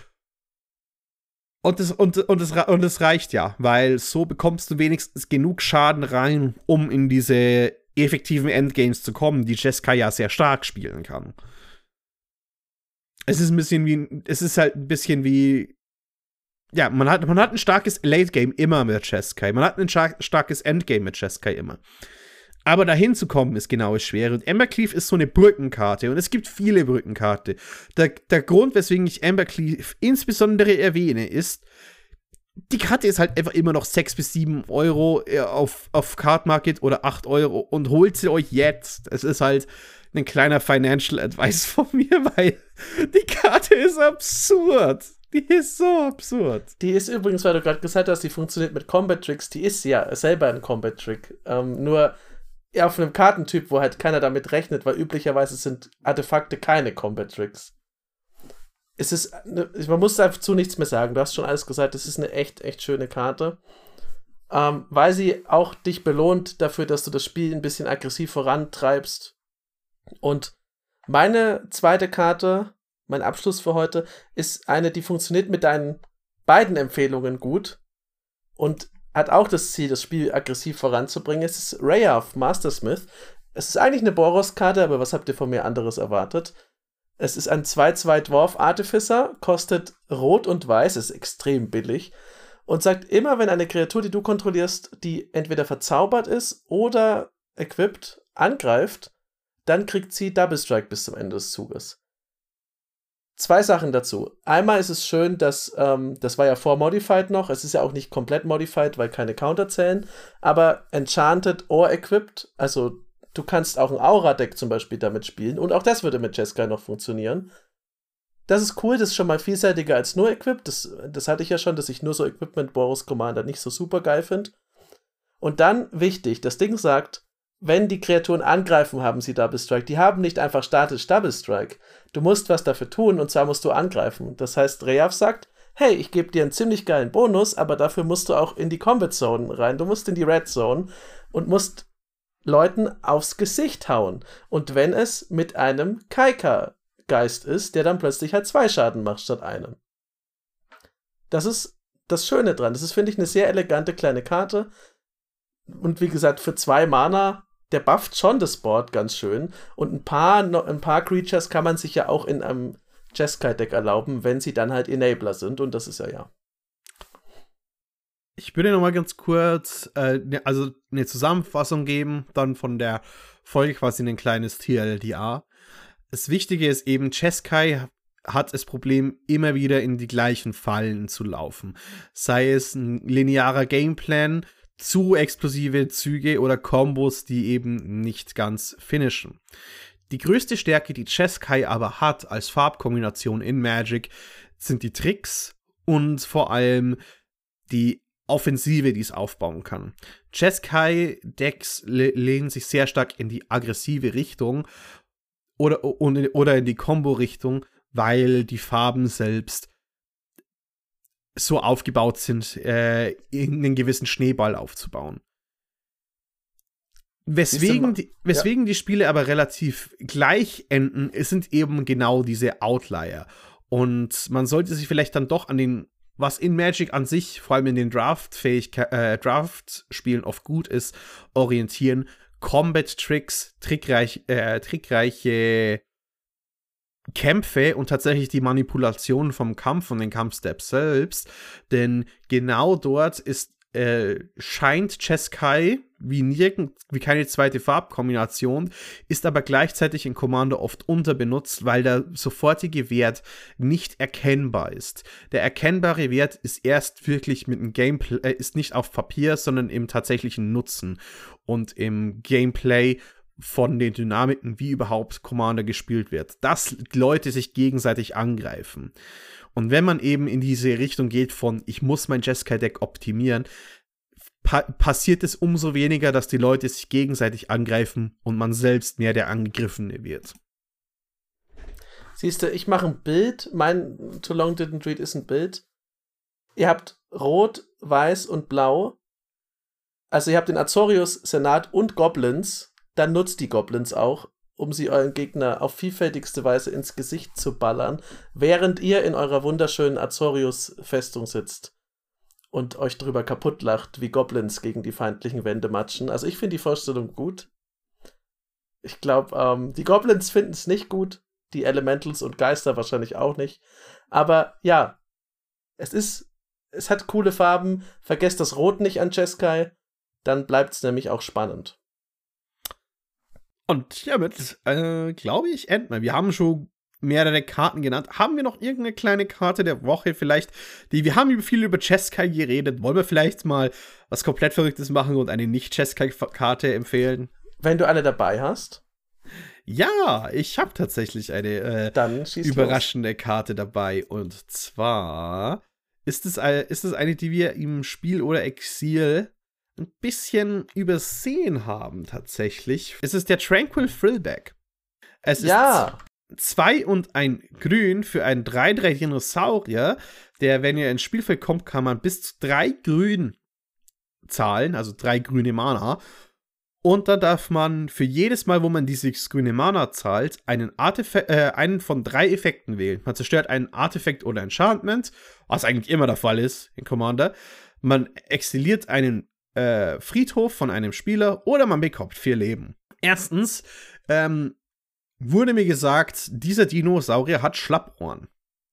Und das, und, und, das, und das reicht ja, weil so bekommst du wenigstens genug Schaden rein, um in diese effektiven Endgames zu kommen, die Jeskai ja sehr stark spielen kann. Es ist ein bisschen wie, es ist halt ein bisschen wie, ja, man hat, man hat ein starkes Late-Game immer mit Jeskai. Man hat ein star- starkes Endgame mit Jeskai immer. Aber dahin zu kommen ist genau das Schwere. Und Ambercleave ist so eine Brückenkarte. Und es gibt viele Brückenkarte. Der, der Grund, weswegen ich Ambercleave insbesondere erwähne, ist, die Karte ist halt einfach immer noch sechs bis sieben Euro auf, auf Card Market oder acht Euro. Und holt sie euch jetzt. Es ist halt ein kleiner Financial Advice von mir, weil die Karte ist absurd. Die ist so absurd.
Die ist übrigens, weil du gerade gesagt hast, die funktioniert mit Combat Tricks, die ist ja selber ein Combat Trick. Ähm, nur ja, auf einem Kartentyp, wo halt keiner damit rechnet, weil üblicherweise sind Artefakte keine Combat Tricks. Es ist, ne, man muss dazu nichts mehr sagen, du hast schon alles gesagt, es ist eine echt, echt schöne Karte. Ähm, weil sie auch dich belohnt dafür, dass du das Spiel ein bisschen aggressiv vorantreibst. Und meine zweite Karte, mein Abschluss für heute, ist eine, die funktioniert mit deinen beiden Empfehlungen gut und hat auch das Ziel, das Spiel aggressiv voranzubringen. Es ist Rayath Mastersmith. Es ist eigentlich eine Boros-Karte, aber was habt ihr von mir anderes erwartet? Es ist ein zwei zwei Dwarf Artificer, kostet Rot und Weiß, ist extrem billig und sagt immer, wenn eine Kreatur, die du kontrollierst, die entweder verzaubert ist oder equipped, angreift, dann kriegt sie Double Strike bis zum Ende des Zuges. Zwei Sachen dazu. Einmal ist es schön, dass, ähm, das war ja vor Modified noch, es ist ja auch nicht komplett Modified, weil keine Counter zählen, aber Enchanted or Equipped, also du kannst auch ein Aura-Deck zum Beispiel damit spielen und auch das würde mit Jeskai noch funktionieren. Das ist cool, das ist schon mal vielseitiger als nur Equipped, das, das hatte ich ja schon, dass ich nur so Equipment Boros Commander nicht so super geil finde. Und dann, wichtig, das Ding sagt, wenn die Kreaturen angreifen, haben sie Double Strike. Die haben nicht einfach statisch Double Strike. Du musst was dafür tun, und zwar musst du angreifen. Das heißt, Rayath sagt, hey, ich gebe dir einen ziemlich geilen Bonus, aber dafür musst du auch in die Combat Zone rein. Du musst in die Red Zone und musst Leuten aufs Gesicht hauen. Und wenn es mit einem Kaika-Geist ist, der dann plötzlich halt zwei Schaden macht statt einem. Das ist das Schöne dran. Das ist, finde ich, eine sehr elegante kleine Karte. Und wie gesagt, für zwei Mana, der bufft schon das Board ganz schön. Und ein paar, ein paar Creatures kann man sich ja auch in einem Jeskai-Deck erlauben, wenn sie dann halt Enabler sind. Und das ist ja ja.
Ich würde noch mal ganz kurz äh, ne, also eine Zusammenfassung geben, dann von der Folge quasi ein kleines T L D A. Das Wichtige ist eben, Jeskai hat das Problem, immer wieder in die gleichen Fallen zu laufen. Sei es ein linearer Gameplan, zu explosive Züge oder Kombos, die eben nicht ganz finishen. Die größte Stärke, die Jeskai aber hat als Farbkombination in Magic, sind die Tricks und vor allem die Offensive, die es aufbauen kann. Jeskai-Decks le- lehnen sich sehr stark in die aggressive Richtung oder, oder in die Combo-Richtung, weil die Farben selbst so aufgebaut sind, äh, einen gewissen Schneeball aufzubauen. Weswegen, die, weswegen ja. die Spiele aber relativ gleich enden, sind eben genau diese Outlier. Und man sollte sich vielleicht dann doch an den was in Magic an sich, vor allem in den Draft-Fähigkeit, äh, Draft-Spielen oft gut ist, orientieren. Combat-Tricks, trickreich, äh, trickreiche Kämpfe und tatsächlich die Manipulation vom Kampf und den Kampfsteps selbst. Denn genau dort ist Äh, scheint Jeskai wie nirgend, wie keine zweite Farbkombination, ist aber gleichzeitig in Commander oft unterbenutzt, weil der sofortige Wert nicht erkennbar ist. Der erkennbare Wert ist erst wirklich mit dem Gameplay, äh, ist nicht auf Papier, sondern im tatsächlichen Nutzen und im Gameplay von den Dynamiken, wie überhaupt Commander gespielt wird, dass Leute sich gegenseitig angreifen. Und wenn man eben in diese Richtung geht von, ich muss mein Jeskai-Deck optimieren, pa- passiert es umso weniger, dass die Leute sich gegenseitig angreifen und man selbst mehr der Angegriffene wird.
Siehst du, ich mache ein Bild, mein Too Long Didn't Read ist ein Bild. Ihr habt Rot, Weiß und Blau. Also ihr habt den Azorius, Senat und Goblins. Dann nutzt die Goblins auch, um sie euren Gegner auf vielfältigste Weise ins Gesicht zu ballern, während ihr in eurer wunderschönen Azorius-Festung sitzt und euch drüber kaputt lacht, wie Goblins gegen die feindlichen Wände matschen. Also ich finde die Vorstellung gut. Ich glaube, ähm, die Goblins finden es nicht gut, die Elementals und Geister wahrscheinlich auch nicht. Aber ja, es ist, es hat coole Farben. Vergesst das Rot nicht an Jeskai, dann bleibt es nämlich auch spannend.
Und hiermit, äh, glaube ich, enden wir. Wir haben schon mehrere Karten genannt. Haben wir noch irgendeine kleine Karte der Woche vielleicht? Die, wir haben viel über Jeskai geredet. Wollen wir vielleicht mal was komplett Verrücktes machen und eine Nicht-Jeskai-Karte empfehlen?
Wenn du eine dabei hast.
Ja, ich habe tatsächlich eine äh,
Dann
überraschende
los.
Karte dabei. Und zwar ist es, äh, ist es eine, die wir im Spiel oder Exil ein bisschen übersehen haben tatsächlich. Es ist der Tranquil Thrillback. Es
ja.
ist zwei und ein Grün für einen drei drei Dinosaurier, der, wenn ihr ins Spielfeld kommt, kann man bis zu drei Grün zahlen, also drei grüne Mana. Und da darf man für jedes Mal, wo man dieses grüne Mana zahlt, einen, Artef- äh, einen von drei Effekten wählen. Man zerstört einen Artefakt oder Enchantment, was eigentlich immer der Fall ist in Commander. Man exiliert einen äh, Friedhof von einem Spieler oder man bekommt vier Leben. Erstens ähm, wurde mir gesagt, dieser Dinosaurier hat Schlappohren.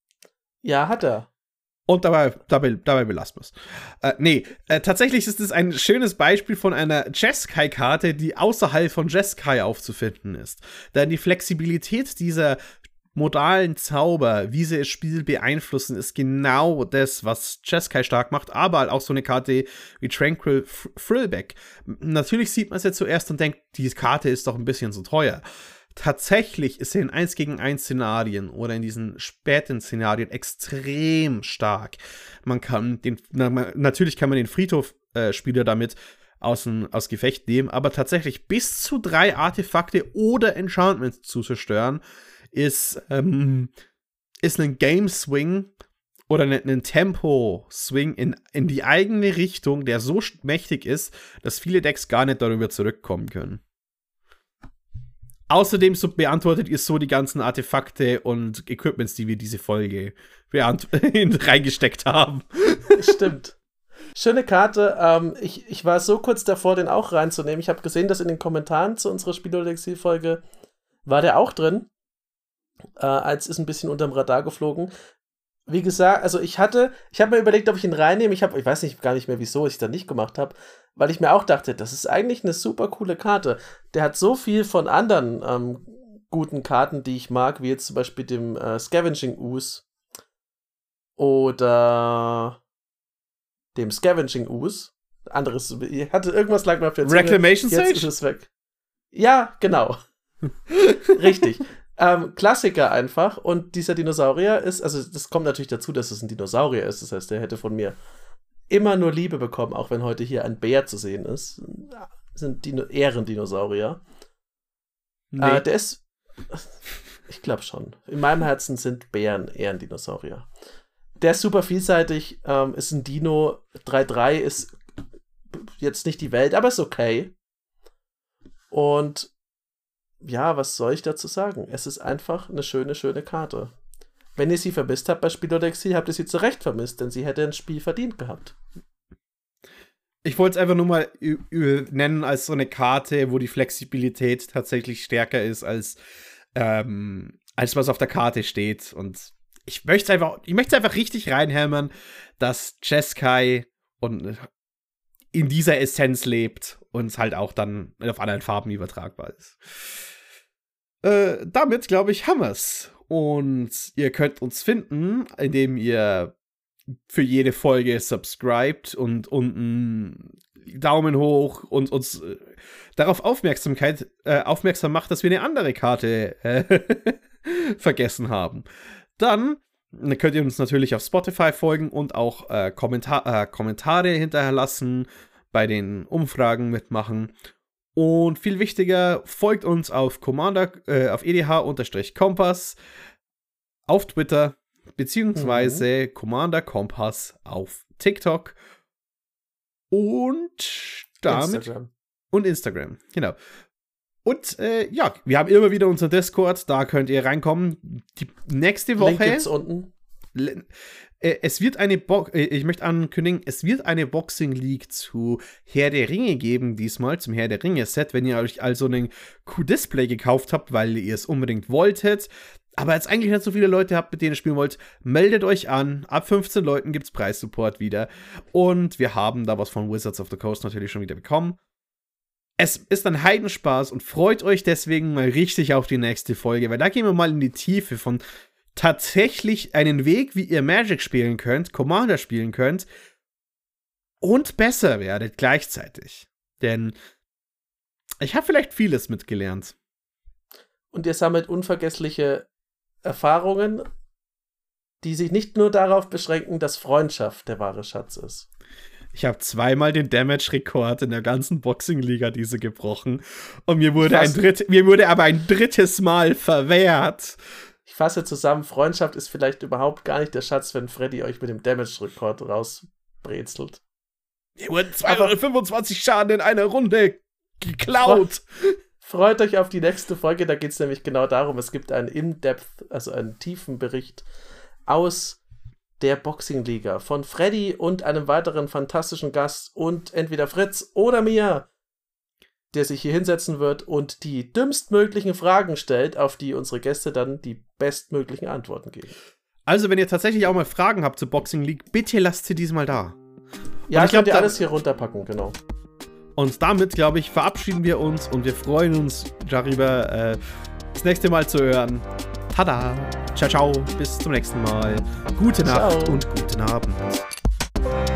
Ja, hat er.
Und dabei, dabei, dabei belassen wir es. Äh, nee, äh, tatsächlich ist es ein schönes Beispiel von einer Jeskai-Karte, die außerhalb von Jeskai aufzufinden ist. Denn die Flexibilität dieser modalen Zauber, wie sie das Spiel beeinflussen, ist genau das, was Jeskai stark macht, aber halt auch so eine Karte wie Tranquil Thrillback. Natürlich sieht man es jetzt zuerst und denkt, die Karte ist doch ein bisschen zu teuer. Tatsächlich ist er in eins gegen eins Szenarien oder in diesen späten Szenarien extrem stark. Man kann den, na, man, natürlich kann man den Friedhof-Spieler äh, damit aus, dem, aus Gefecht nehmen, aber tatsächlich bis zu drei Artefakte oder Enchantments zu zerstören, ist, ähm, ist ein Game-Swing oder ein Tempo-Swing in, in die eigene Richtung, der so mächtig ist, dass viele Decks gar nicht darüber zurückkommen können. Außerdem so beantwortet ihr so die ganzen Artefakte und Equipments, die wir diese Folge beant- reingesteckt haben.
Stimmt. Schöne Karte. Ähm, ich, ich war so kurz davor, den auch reinzunehmen. Ich habe gesehen, dass in den Kommentaren zu unserer Spiel-oder-Exil-Folge war der auch drin. Äh, als ist ein bisschen unterm Radar geflogen. Wie gesagt, also ich hatte, ich habe mir überlegt, ob ich ihn reinnehme. Ich habe, ich weiß nicht, gar nicht mehr, wieso ich es dann nicht gemacht habe, weil ich mir auch dachte, das ist eigentlich eine super coole Karte. Der hat so viel von anderen ähm, guten Karten, die ich mag, wie jetzt zum Beispiel dem äh, Scavenging Ooze oder dem Scavenging Ooze. Anderes, ich hatte irgendwas lag mir auf der Zunge.
Reclamation Sage?
Jetzt ist es weg. Ja, genau. Richtig. Ähm, Klassiker einfach. Und dieser Dinosaurier ist, also das kommt natürlich dazu, dass es ein Dinosaurier ist. Das heißt, der hätte von mir immer nur Liebe bekommen, auch wenn heute hier ein Bär zu sehen ist. Das sind Dino- Ehrendinosaurier.
Nee.
Äh, der ist, ich glaube schon. In meinem Herzen sind Bären Ehrendinosaurier. Der ist super vielseitig, ähm, ist ein Dino. drei drei ist jetzt nicht die Welt, aber ist okay. Und ja, was soll ich dazu sagen? Es ist einfach eine schöne, schöne Karte. wenn ihr sie vermisst habt bei Spiel oder Exil, habt ihr sie zu Recht vermisst, denn sie hätte ein Spiel verdient gehabt.
Ich wollte es einfach nur mal nennen als so eine Karte, wo die Flexibilität tatsächlich stärker ist als, ähm, als was auf der Karte steht. Und ich möchte einfach, ich möchte einfach richtig reinhämmern, dass Jeskai und in dieser Essenz lebt und halt auch dann auf anderen Farben übertragbar ist. Äh, damit, glaube ich, haben wir's. Und ihr könnt uns finden, indem ihr für jede Folge subscribt und unten Daumen hoch und uns äh, darauf Aufmerksamkeit äh, aufmerksam macht, dass wir eine andere Karte äh, vergessen haben. Dann könnt ihr uns natürlich auf Spotify folgen und auch äh, Kommentar äh, Kommentare hinterlassen, bei den Umfragen mitmachen. Und viel wichtiger, folgt uns auf Commander, äh, auf E D H-Kompass auf Twitter, beziehungsweise mhm. Commander Kompass auf TikTok und damit
Instagram.
Und Instagram, genau. Und äh, ja, wir haben immer wieder unseren Discord, da könnt ihr reinkommen. Die nächste Woche.
Link gibt's unten.
Äh, es wird eine Bo äh, ich möchte ankündigen, es wird eine Boxing League zu Herr der Ringe geben, diesmal zum Herr der Ringe Set. Wenn ihr euch also einen Q-Display gekauft habt, weil ihr es unbedingt wolltet, aber jetzt eigentlich nicht so viele Leute habt, mit denen ihr spielen wollt, meldet euch an. Ab fünfzehn Leuten gibt's Preissupport wieder. Und wir haben da was von Wizards of the Coast natürlich schon wieder bekommen. Es ist ein Heidenspaß und freut euch deswegen mal richtig auf die nächste Folge, weil da gehen wir mal in die Tiefe von tatsächlich einen Weg, wie ihr Magic spielen könnt, Commander spielen könnt und besser werdet gleichzeitig. Denn ich habe vielleicht vieles mitgelernt.
Und ihr sammelt unvergessliche Erfahrungen, die sich nicht nur darauf beschränken, dass Freundschaft der wahre Schatz ist.
Ich habe zweimal den Damage-Rekord in der ganzen Boxing-Liga diese gebrochen und mir wurde, ein dritt, mir wurde aber ein drittes Mal verwehrt.
Ich fasse zusammen, Freundschaft ist vielleicht überhaupt gar nicht der Schatz, wenn Freddy euch mit dem Damage-Rekord rausbrezelt.
Mir wurden zweihundertfünfundzwanzig Schaden in einer Runde geklaut.
Freut euch auf die nächste Folge, da geht es nämlich genau darum, es gibt einen In-Depth, also einen tiefen Bericht aus der Boxing-Liga von Freddy und einem weiteren fantastischen Gast und entweder Fritz oder mir, der sich hier hinsetzen wird und die dümmstmöglichen Fragen stellt, auf die unsere Gäste dann die bestmöglichen Antworten geben.
Also, wenn ihr tatsächlich auch mal Fragen habt zur Boxing League, bitte lasst sie diesmal da.
Ja, ich könnt ihr alles hier runterpacken, genau.
Und damit, glaube ich, verabschieden wir uns und wir freuen uns darüber, äh, das nächste Mal zu hören. Tada! Ciao, ciao, bis zum nächsten Mal. Gute Nacht
Ciao.
und guten Abend.